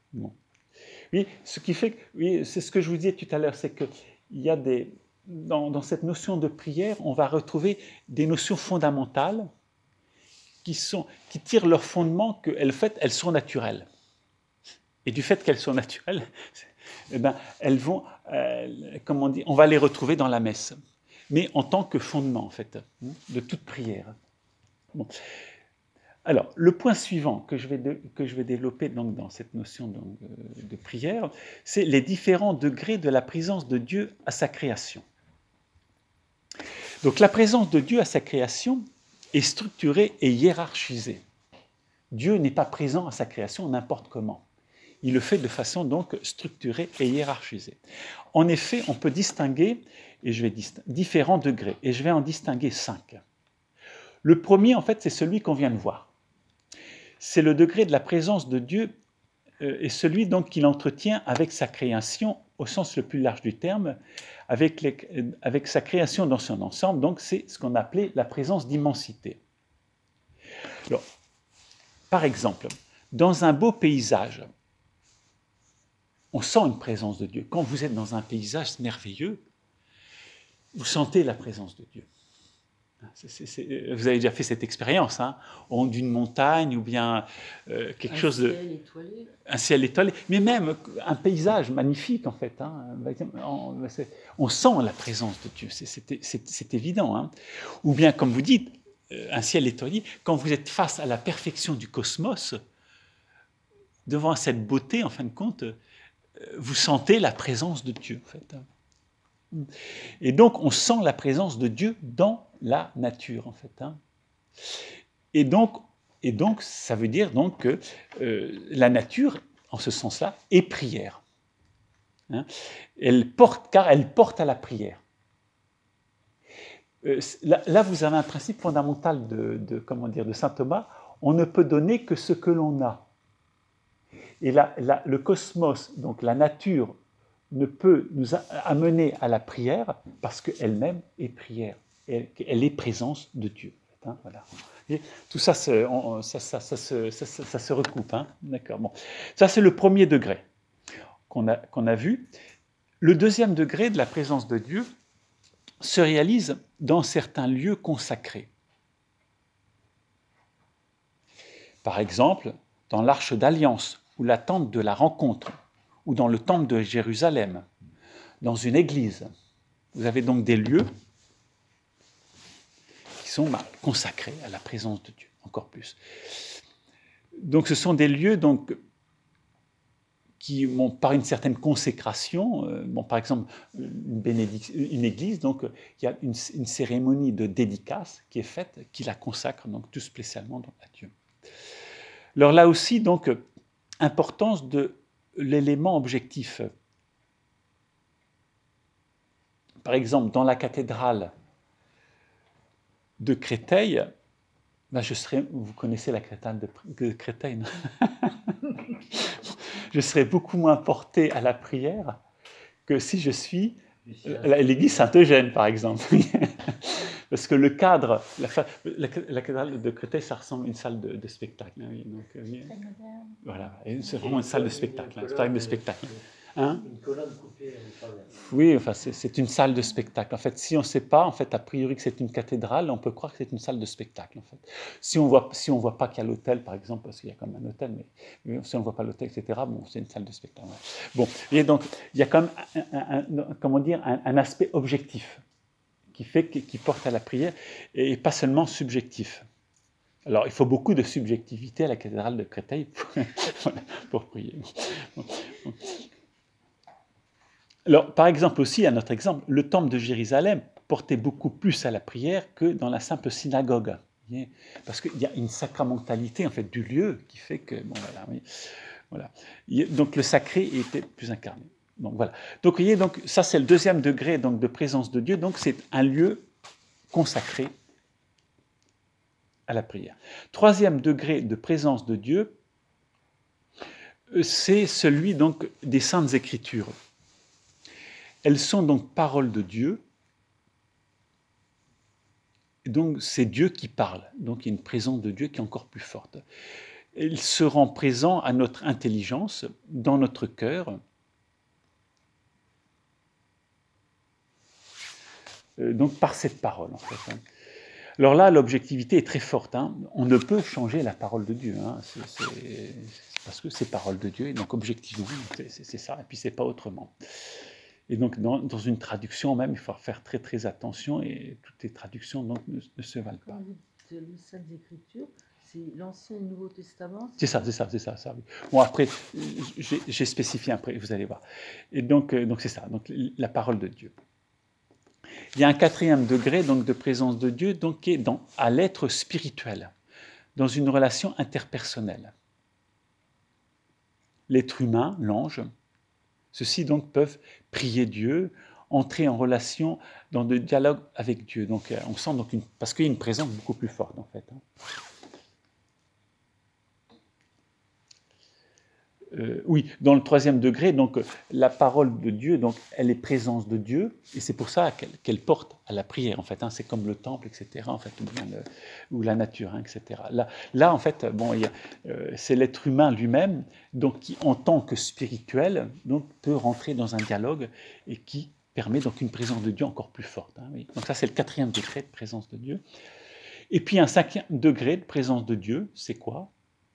Bon. Oui, ce qui fait, oui, c'est ce que je vous disais tout à l'heure, c'est que il y a des, dans, dans cette notion de prière, on va retrouver des notions fondamentales qui sont, qui tirent leur fondement qu'elles, fait, elles sont naturelles. Et du fait qu'elles sont naturelles, eh ben, elles vont, euh, comment on dit, on va les retrouver dans la messe, mais en tant que fondement en fait de toute prière. Bon. Alors, le point suivant que je vais, de, que je vais développer donc, dans cette notion donc, de, de prière, c'est les différents degrés de la présence de Dieu à sa création. Donc, la présence de Dieu à sa création est structurée et hiérarchisée. Dieu n'est pas présent à sa création n'importe comment. Il le fait de façon donc structurée et hiérarchisée. En effet, on peut distinguer, et je vais distinguer, différents degrés, et je vais en distinguer cinq. Le premier, en fait, c'est celui qu'on vient de voir. C'est le degré de la présence de Dieu euh, et celui donc qu'il entretient avec sa création au sens le plus large du terme, avec, les, euh, avec sa création dans son ensemble. Donc c'est ce qu'on appelait la présence d'immensité. Alors, par exemple, dans un beau paysage, on sent une présence de Dieu. Quand vous êtes dans un paysage merveilleux, vous sentez la présence de Dieu. C'est, c'est, c'est, vous avez déjà fait cette expérience, hein, au haut d'une montagne ou bien euh, quelque un chose de... Un ciel étoilé. Un ciel étoilé, mais même un paysage magnifique en fait. Hein, on, on sent la présence de Dieu, c'est, c'est, c'est, c'est évident. Hein. Ou bien, comme vous dites, un ciel étoilé, quand vous êtes face à la perfection du cosmos, devant cette beauté, en fin de compte, vous sentez la présence de Dieu en fait. Et donc, on sent la présence de Dieu dans la nature, en fait. Hein. Et, donc, et donc, ça veut dire donc que euh, la nature, en ce sens-là, est prière. Hein. Elle porte, car elle porte à la prière. Euh, là, là, vous avez un principe fondamental de, de, comment dire, de saint Thomas. On ne peut donner que ce que l'on a. Et là, là, le cosmos, donc la nature, ne peut nous amener à la prière parce qu'elle-même est prière. Elle, elle est présence de Dieu. Hein, voilà. Et tout ça, se, on, ça, ça, ça, ça, ça, ça, ça se recoupe. Hein, d'accord. Bon. Ça, c'est le premier degré qu'on a, qu'on a vu. Le deuxième degré de la présence de Dieu se réalise dans certains lieux consacrés. Par exemple, dans l'Arche d'Alliance ou la tente de la rencontre, ou dans le temple de Jérusalem, dans une église. Vous avez donc des lieux qui sont bah, consacrés à la présence de Dieu, encore plus. Donc ce sont des lieux donc, qui, bon, par une certaine consécration, euh, bon, par exemple une, bénédic- une église, donc il y a une, une cérémonie de dédicace qui est faite, qui la consacre donc tout spécialement à Dieu. Alors là aussi, donc, importance de l'élément objectif. Par exemple, dans la cathédrale de Créteil, ben je serais, vous connaissez la cathédrale de Créteil, non? Je serais beaucoup moins porté à la prière que si je suis à l'église Saint-Eugène, par exemple. Parce que le cadre, la, la, la cathédrale de Créteil, ça ressemble à une salle de, de spectacle. Hein, oui, donc, oui. Voilà, c'est vraiment une salle de spectacle, un spectacle de spectacle. Hein? Une colonne coupée à travers. Oui, enfin, c'est, c'est une salle de spectacle. En fait, si on ne sait pas, en fait, a priori que c'est une cathédrale, on peut croire que c'est une salle de spectacle. En fait. Si on voit, si on voit pas qu'il y a l'hôtel, par exemple, parce qu'il y a quand même un hôtel, mais, mais si on ne voit pas l'hôtel, et cetera, bon, c'est une salle de spectacle. Ouais. Bon, et donc, il y a quand même un, un, un, comment dire, un, un aspect objectif qui fait, qui porte à la prière, et pas seulement subjectif. Alors, il faut beaucoup de subjectivité à la cathédrale de Créteil pour, pour prier. Bon, bon. Alors, par exemple aussi, à notre exemple, le temple de Jérusalem portait beaucoup plus à la prière que dans la simple synagogue. Parce qu'il y a une sacramentalité en fait, du lieu qui fait que... Bon, voilà, oui, voilà. Donc le sacré était plus incarné. Donc, voilà. Donc, vous voyez, donc, ça c'est le deuxième degré donc, de présence de Dieu. Donc c'est un lieu consacré à la prière. Troisième degré de présence de Dieu, c'est celui donc, des Saintes Écritures. Elles sont donc paroles de Dieu. Donc c'est Dieu qui parle. Donc il y a une présence de Dieu qui est encore plus forte. il se rend présent à notre intelligence, dans notre cœur. Euh, donc par cette parole, en fait. Hein. Alors là, l'objectivité est très forte. Hein. On ne peut changer la parole de Dieu. Hein. C'est, c'est, parce que c'est parole de Dieu, et donc objectivement, c'est, c'est, c'est ça, et puis c'est pas autrement. Et donc dans, dans une traduction même, il faut faire très très attention, et toutes les traductions donc, ne, ne se valent pas. Quand vous dites les Saintes Écritures, c'est l'Ancien et le Nouveau Testament? C'est ça, c'est ça, c'est ça. ça oui. Bon, après, j'ai, j'ai spécifié après, vous allez voir. Et donc, euh, donc c'est ça, donc la parole de Dieu. Il y a un quatrième degré donc, de présence de Dieu donc, qui est dans, à l'être spirituel, dans une relation interpersonnelle. L'être humain, l'ange, ceux-ci donc peuvent prier Dieu, entrer en relation dans le dialogue avec Dieu. Donc on sent donc une, parce qu'il y a une présence beaucoup plus forte en fait. Hein. Euh, oui, dans le troisième degré, donc la parole de Dieu, donc elle est présence de Dieu, et c'est pour ça qu'elle, qu'elle porte à la prière, en fait. Hein, c'est comme le temple, et cetera. En fait, ou, bien le, ou la nature, hein, et cetera. Là, là, en fait, bon, il y a, euh, c'est l'être humain lui-même, donc qui, en tant que spirituel, donc peut rentrer dans un dialogue et qui permet donc une présence de Dieu encore plus forte. Hein, oui. Donc ça, c'est le quatrième degré de présence de Dieu. Et puis un cinquième degré de présence de Dieu, c'est quoi ?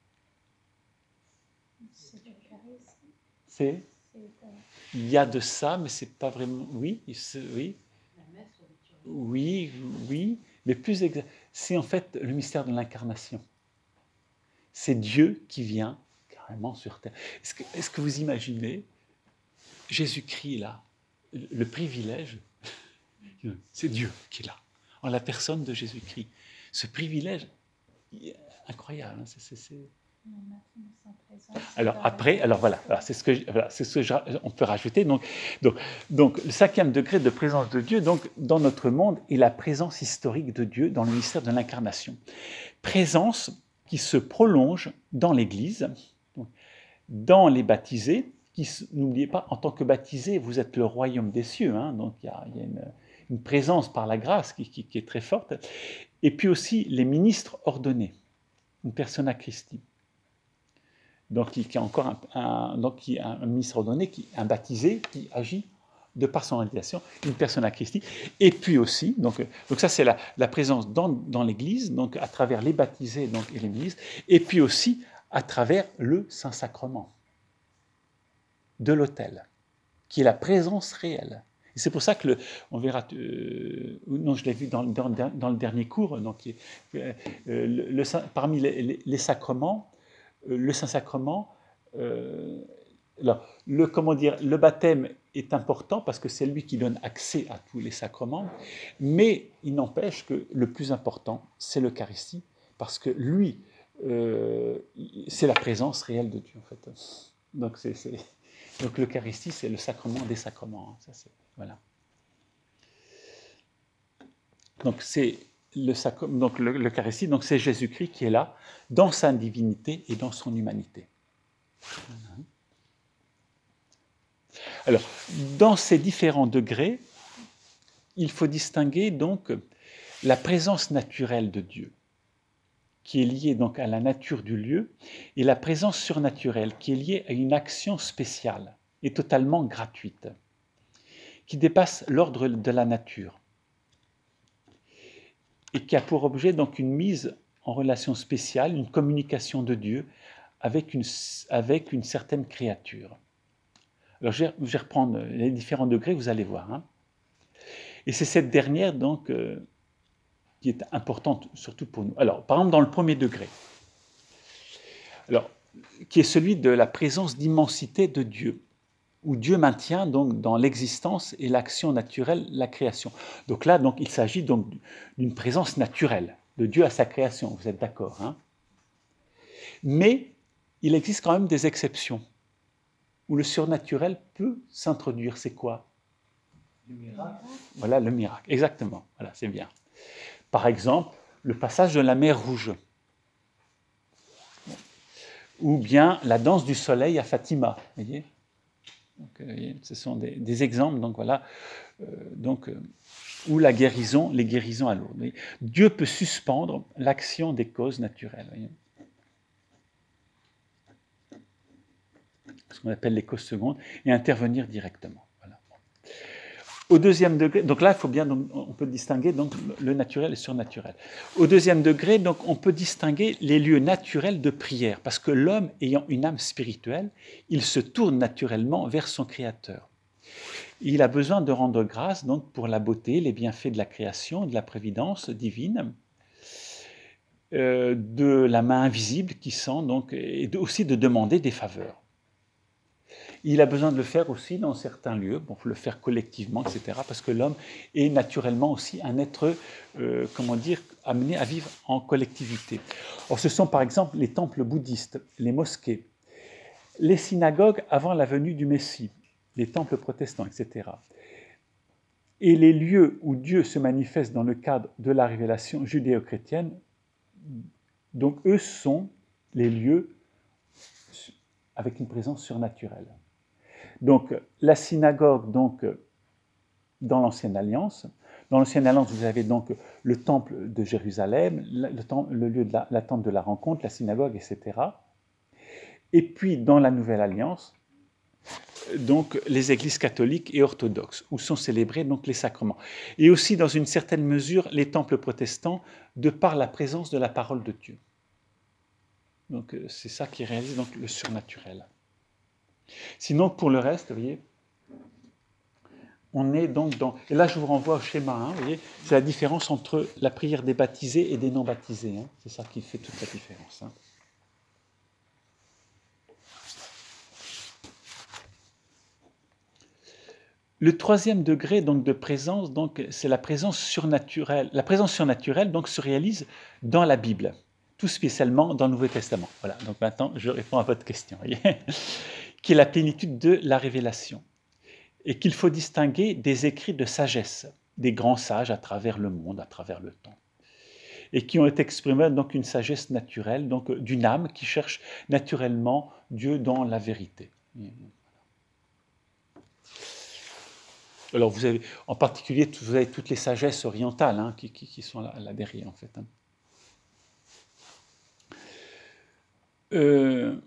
C'est, il y a de ça, mais c'est pas vraiment. Oui, c'est, oui. Oui, oui, mais plus exact. C'est en fait le mystère de l'incarnation. C'est Dieu qui vient carrément sur terre. Est-ce que, est-ce que vous imaginez Jésus-Christ là, le privilège, c'est Dieu qui est là, en la personne de Jésus-Christ. Ce privilège, incroyable. Hein, c'est, c'est, c'est... Alors après, alors voilà, alors c'est ce que, voilà, c'est ce que je, on peut rajouter. Donc, donc, donc, le cinquième degré de présence de Dieu, donc dans notre monde, est la présence historique de Dieu dans le mystère de l'incarnation. Présence qui se prolonge dans l'Église, dans les baptisés. Qui, n'oubliez pas, en tant que baptisés, vous êtes le royaume des cieux. Hein, donc il y a, il y a une, une présence par la grâce qui, qui, qui est très forte. Et puis aussi les ministres ordonnés, une persona Christi. Donc, qui, qui a encore un, un, donc, qui a un ministre ordonné, qui, un baptisé, qui agit de par son organisation, une persona Christi. Et puis aussi, donc, donc ça c'est la, la présence dans, dans l'Église, donc à travers les baptisés donc, et les ministres, et puis aussi à travers le Saint-Sacrement de l'autel, qui est la présence réelle. Et c'est pour ça que, le, on verra, euh, non, je l'ai vu dans, dans, dans le dernier cours, donc, euh, le, le, parmi les, les, les sacrements, le Saint-Sacrement, euh, alors, le, comment dire, le baptême est important parce que c'est lui qui donne accès à tous les sacrements, mais il n'empêche que le plus important, c'est l'Eucharistie, parce que lui, euh, c'est la présence réelle de Dieu, en fait. Donc, c'est, c'est, donc l'Eucharistie, c'est le sacrement des sacrements. Hein, ça, c'est, voilà. Donc, c'est... Le sacre, donc l'Eucharistie, donc c'est Jésus-Christ qui est là, dans sa divinité et dans son humanité. Alors, dans ces différents degrés, il faut distinguer donc la présence naturelle de Dieu, qui est liée donc à la nature du lieu, et la présence surnaturelle, qui est liée à une action spéciale et totalement gratuite, qui dépasse l'ordre de la nature, et qui a pour objet donc une mise en relation spéciale, une communication de Dieu avec une, avec une certaine créature. Alors je vais, je vais reprendre les différents degrés, vous allez voir. Hein. Et c'est cette dernière donc euh, qui est importante surtout pour nous. Alors, par exemple, dans le premier degré, alors, qui est celui de la présence d'immensité de Dieu, où Dieu maintient donc dans l'existence et l'action naturelle la création. Donc là, donc, il s'agit donc d'une présence naturelle de Dieu à sa création, vous êtes d'accord, hein? Mais il existe quand même des exceptions où le surnaturel peut s'introduire. C'est quoi? Le miracle. Voilà, le miracle, exactement. Voilà, c'est bien. Par exemple, le passage de la mer Rouge. Ou bien la danse du soleil à Fatima, vous voyez? Donc, euh, ce sont des, des exemples, donc voilà, euh, donc, euh, ou la guérison, les guérisons à Lourdes. Dieu peut suspendre l'action des causes naturelles. Voyez. ce qu'on appelle les causes secondes, et intervenir directement. Voilà. Au deuxième degré, donc là, il faut bien, donc, on peut distinguer donc, le naturel et le surnaturel. Au deuxième degré, donc, on peut distinguer les lieux naturels de prière, parce que l'homme ayant une âme spirituelle, il se tourne naturellement vers son Créateur. Il a besoin de rendre grâce donc, pour la beauté, les bienfaits de la création, de la prévidence divine, euh, de la main invisible qui sent, donc, et de, aussi de demander des faveurs. Il a besoin de le faire aussi dans certains lieux, bon, il faut le faire collectivement, et cetera, parce que l'homme est naturellement aussi un être, euh, comment dire, amené à vivre en collectivité. Or, ce sont par exemple les temples bouddhistes, les mosquées, les synagogues avant la venue du Messie, les temples protestants, et cetera. Et les lieux où Dieu se manifeste dans le cadre de la révélation judéo-chrétienne, donc eux sont les lieux avec une présence surnaturelle. Donc la synagogue, donc, dans l'Ancienne Alliance, dans l'Ancienne Alliance, vous avez donc le temple de Jérusalem, le, temple, le lieu de la, la tente de la rencontre, la synagogue, et cetera. Et puis dans la Nouvelle Alliance, donc les églises catholiques et orthodoxes, où sont célébrés donc les sacrements. Et aussi, dans une certaine mesure, les temples protestants, de par la présence de la parole de Dieu. Donc c'est ça qui réalise donc, le surnaturel. Sinon, pour le reste, vous voyez, on est donc dans... Et là, je vous renvoie au schéma, hein, vous voyez, c'est la différence entre la prière des baptisés et des non-baptisés. Hein, c'est ça qui fait toute la différence. Hein. Le troisième degré donc, de présence, donc, c'est la présence surnaturelle. La présence surnaturelle donc, se réalise dans la Bible, tout spécialement dans le Nouveau Testament. Voilà, donc maintenant, je réponds à votre question, voyez, qui est la plénitude de la révélation, et qu'il faut distinguer des écrits de sagesse, des grands sages à travers le monde, à travers le temps, et qui ont été exprimés donc une sagesse naturelle, donc d'une âme qui cherche naturellement Dieu dans la vérité. Alors, vous avez, en particulier, vous avez toutes les sagesses orientales hein, qui, qui, qui sont là, là derrière, en fait. Hein. Euh,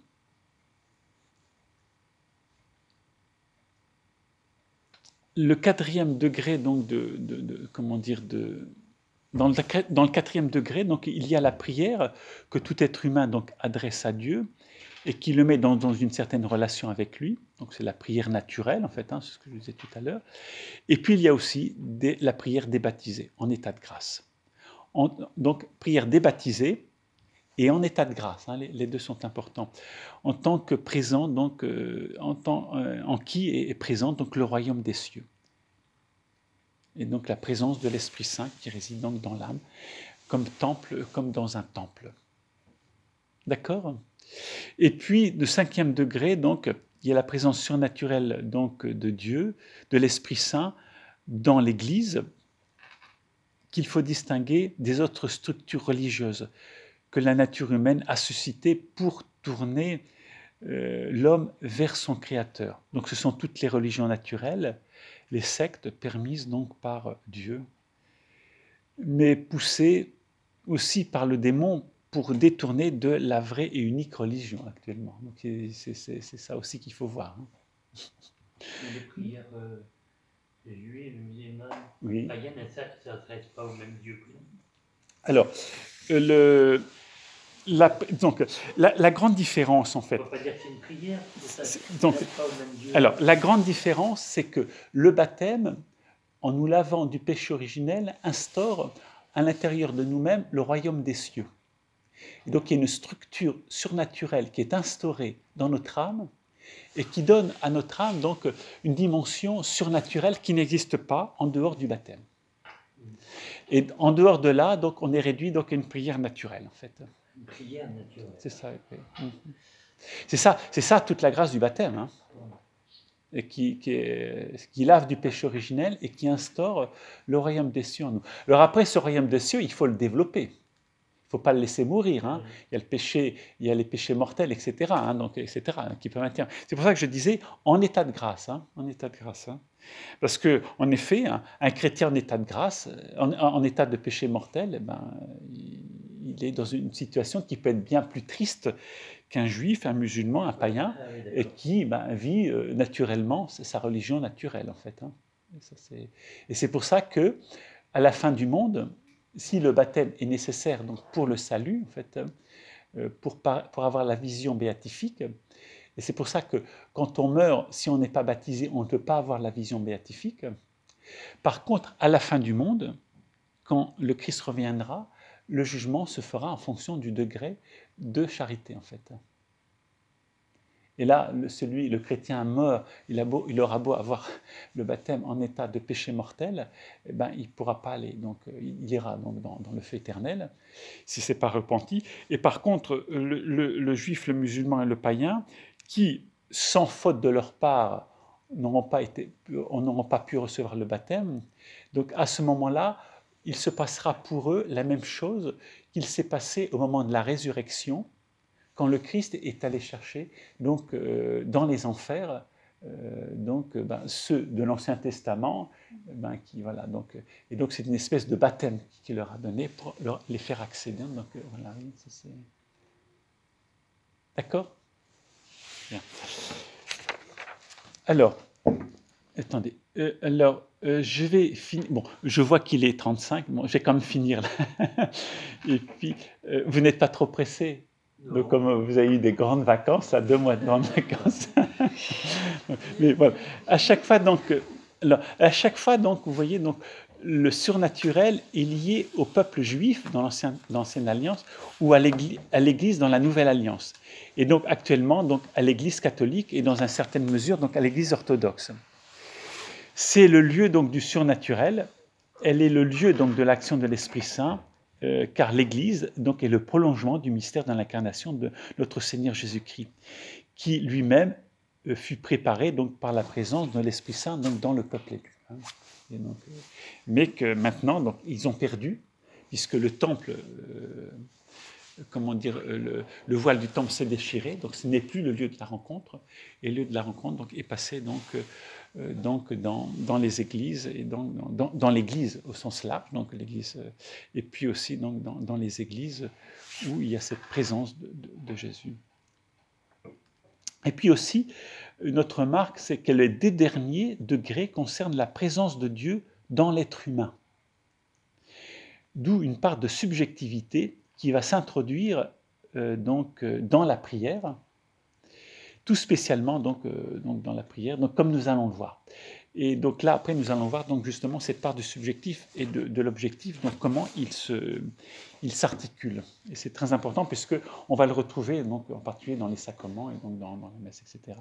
le quatrième degré, donc, de, de, de comment dire, de, dans, le, dans le quatrième degré, donc, il y a la prière que tout être humain donc, adresse à Dieu et qui le met dans, dans une certaine relation avec lui. Donc, c'est la prière naturelle, en fait, hein, c'est ce que je disais tout à l'heure. Et puis, il y a aussi des, la prière des baptisés, en état de grâce. En, donc, prière des baptisés et en état de grâce, hein, les, les deux sont importants. En tant que présent, donc, euh, en, tant, euh, en qui est, est présent donc, le royaume des cieux. Et donc, la présence de l'Esprit Saint qui réside donc dans l'âme, comme temple, comme dans un temple. D'accord ? Et puis, de cinquième degré, donc, il y a la présence surnaturelle donc, de Dieu, de l'Esprit Saint, dans l'Église, qu'il faut distinguer des autres structures religieuses que la nature humaine a suscitées pour tourner euh, l'homme vers son Créateur. Donc, ce sont toutes les religions naturelles, les sectes permises donc par Dieu, mais poussées aussi par le démon pour détourner de la vraie et unique religion actuellement. Donc c'est, c'est, c'est ça aussi qu'il faut voir. Hein. Les prières euh, juives, musulmanes, oui. païennes, ça ne s'adresse pas au même Dieu que nous. Alors, le, la, donc, la, la grande différence, en fait... On ne peut pas dire que c'est une prière, ça ne s'adresse donc, pas au même Dieu. Alors, la grande différence, c'est que le baptême, en nous lavant du péché originel, instaure à l'intérieur de nous-mêmes le royaume des cieux. Et donc, il y a une structure surnaturelle qui est instaurée dans notre âme et qui donne à notre âme donc, une dimension surnaturelle qui n'existe pas en dehors du baptême. Et en dehors de là, donc, on est réduit donc, à une prière naturelle, en fait. Une prière naturelle. C'est ça, oui. c'est ça, c'est ça toute la grâce du baptême, hein, et qui, qui, est, qui lave du péché originel et qui instaure le royaume des cieux en nous. Alors après, ce royaume des cieux, il faut le développer. Il ne faut pas le laisser mourir. Hein. Il y a le péché, il y a les péchés mortels, et cetera. Hein, donc, et cetera qui peuvent maintenir. C'est pour ça que je disais en état de grâce. Hein, en état de grâce. Hein. Parce que, en effet, un, un chrétien en état de grâce, en, en état de péché mortel, eh ben, il, il est dans une situation qui peut être bien plus triste qu'un juif, un musulman, un païen, Ah oui, et d'accord. qui ben, vit euh, naturellement, c'est sa religion naturelle en fait. Hein. Et, ça, c'est... et c'est pour ça que, à la fin du monde, si le baptême est nécessaire donc, pour le salut, en fait, euh, pour, par... pour avoir la vision béatifique, et c'est pour ça que quand on meurt, si on n'est pas baptisé, on ne peut pas avoir la vision béatifique. Par contre, à la fin du monde, quand le Christ reviendra, le jugement se fera en fonction du degré de charité, en fait. Et là, le, celui, le chrétien mort, il, a beau, il aura beau avoir le baptême en état de péché mortel, eh ben, il ne pourra pas aller, donc il ira donc dans, dans le feu éternel, si ce n'est pas repenti. Et par contre, le, le, le juif, le musulman et le païen, qui, sans faute de leur part, n'auront pas, été, n'auront pas pu recevoir le baptême, donc à ce moment-là, il se passera pour eux la même chose qu'il s'est passé au moment de la résurrection, quand le Christ est allé chercher donc, euh, dans les enfers euh, donc, euh, ben, ceux de l'Ancien Testament, ben, qui, voilà, donc, et donc c'est une espèce de baptême qu'il leur a donné pour leur, les faire accéder. Donc, euh, voilà, oui, ça, c'est... D'accord ? Bien. Alors, attendez, euh, alors, euh, je vais finir, bon, je vois qu'il est trente-cinq, bon, je vais quand même finir là. Et puis, euh, vous n'êtes pas trop pressé ? Donc, comme vous avez eu des grandes vacances, à deux mois de grandes vacances. Mais voilà, à chaque fois, donc, alors, à chaque fois, donc, vous voyez, donc, le surnaturel est lié au peuple juif dans l'ancienne, dans l'ancienne alliance ou à l'église, à l'église dans la nouvelle alliance. Et donc, actuellement, donc, à l'église catholique et dans une certaine mesure, donc, à l'église orthodoxe. C'est le lieu, donc, du surnaturel. Elle est le lieu, donc, de l'action de l'Esprit Saint. Euh, car l'Église donc, est le prolongement du mystère de l'incarnation de notre Seigneur Jésus-Christ, qui lui-même euh, fut préparé donc, par la présence de l'Esprit Saint donc, dans le peuple élu. Hein. Et donc, euh, mais que maintenant, donc, ils ont perdu, puisque le temple, euh, comment dire, le, le voile du temple s'est déchiré, donc ce n'est plus le lieu de la rencontre, et le lieu de la rencontre donc, est passé donc, euh, donc dans, dans les églises, et dans, dans, dans l'église au sens large, donc l'église, euh, et puis aussi donc, dans, dans les églises où il y a cette présence de, de, de Jésus. Et puis aussi, une autre remarque, c'est que les deux derniers degrés concernent la présence de Dieu dans l'être humain. D'où une part de subjectivité qui va s'introduire euh, donc, euh, dans la prière, tout spécialement donc, euh, donc dans la prière, donc, comme nous allons le voir. Et donc là, après, nous allons voir donc, justement cette part de subjectif et de, de l'objectif, donc comment il, se, il s'articule. Et c'est très important puisqu'on va le retrouver donc, en particulier dans les sacrements et donc dans, dans la messe, et cetera.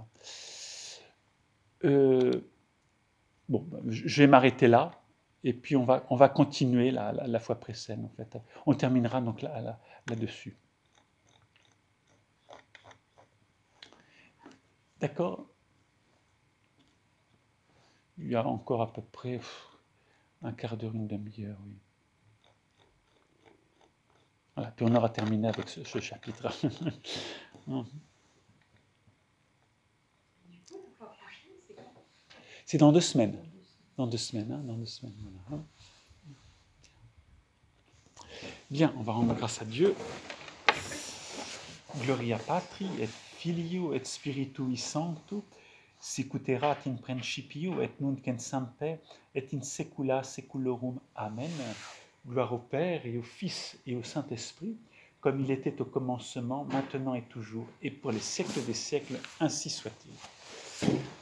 Euh, bon, je vais m'arrêter là. Et puis on va, on va continuer la, la, la fois prochaine, en fait. On terminera donc là, là, là-dessus. D'accord ? Il y a encore à peu près pff, un quart d'heure, une demi-heure, oui. Voilà, puis on aura terminé avec ce, ce chapitre. Du coup, la fois prochaine, c'est quand ? C'est dans deux semaines. Dans deux semaines, hein, dans deux semaines, voilà. Bien, on va rendre grâce à Dieu. Gloria Patri et Filio et Spiritui Sancto, sic erat in principio et nunc et semper et in saecula saeculorum. Amen. Gloire au Père et au Fils et au Saint-Esprit, comme il était au commencement, maintenant et toujours, et pour les siècles des siècles, ainsi soit-il.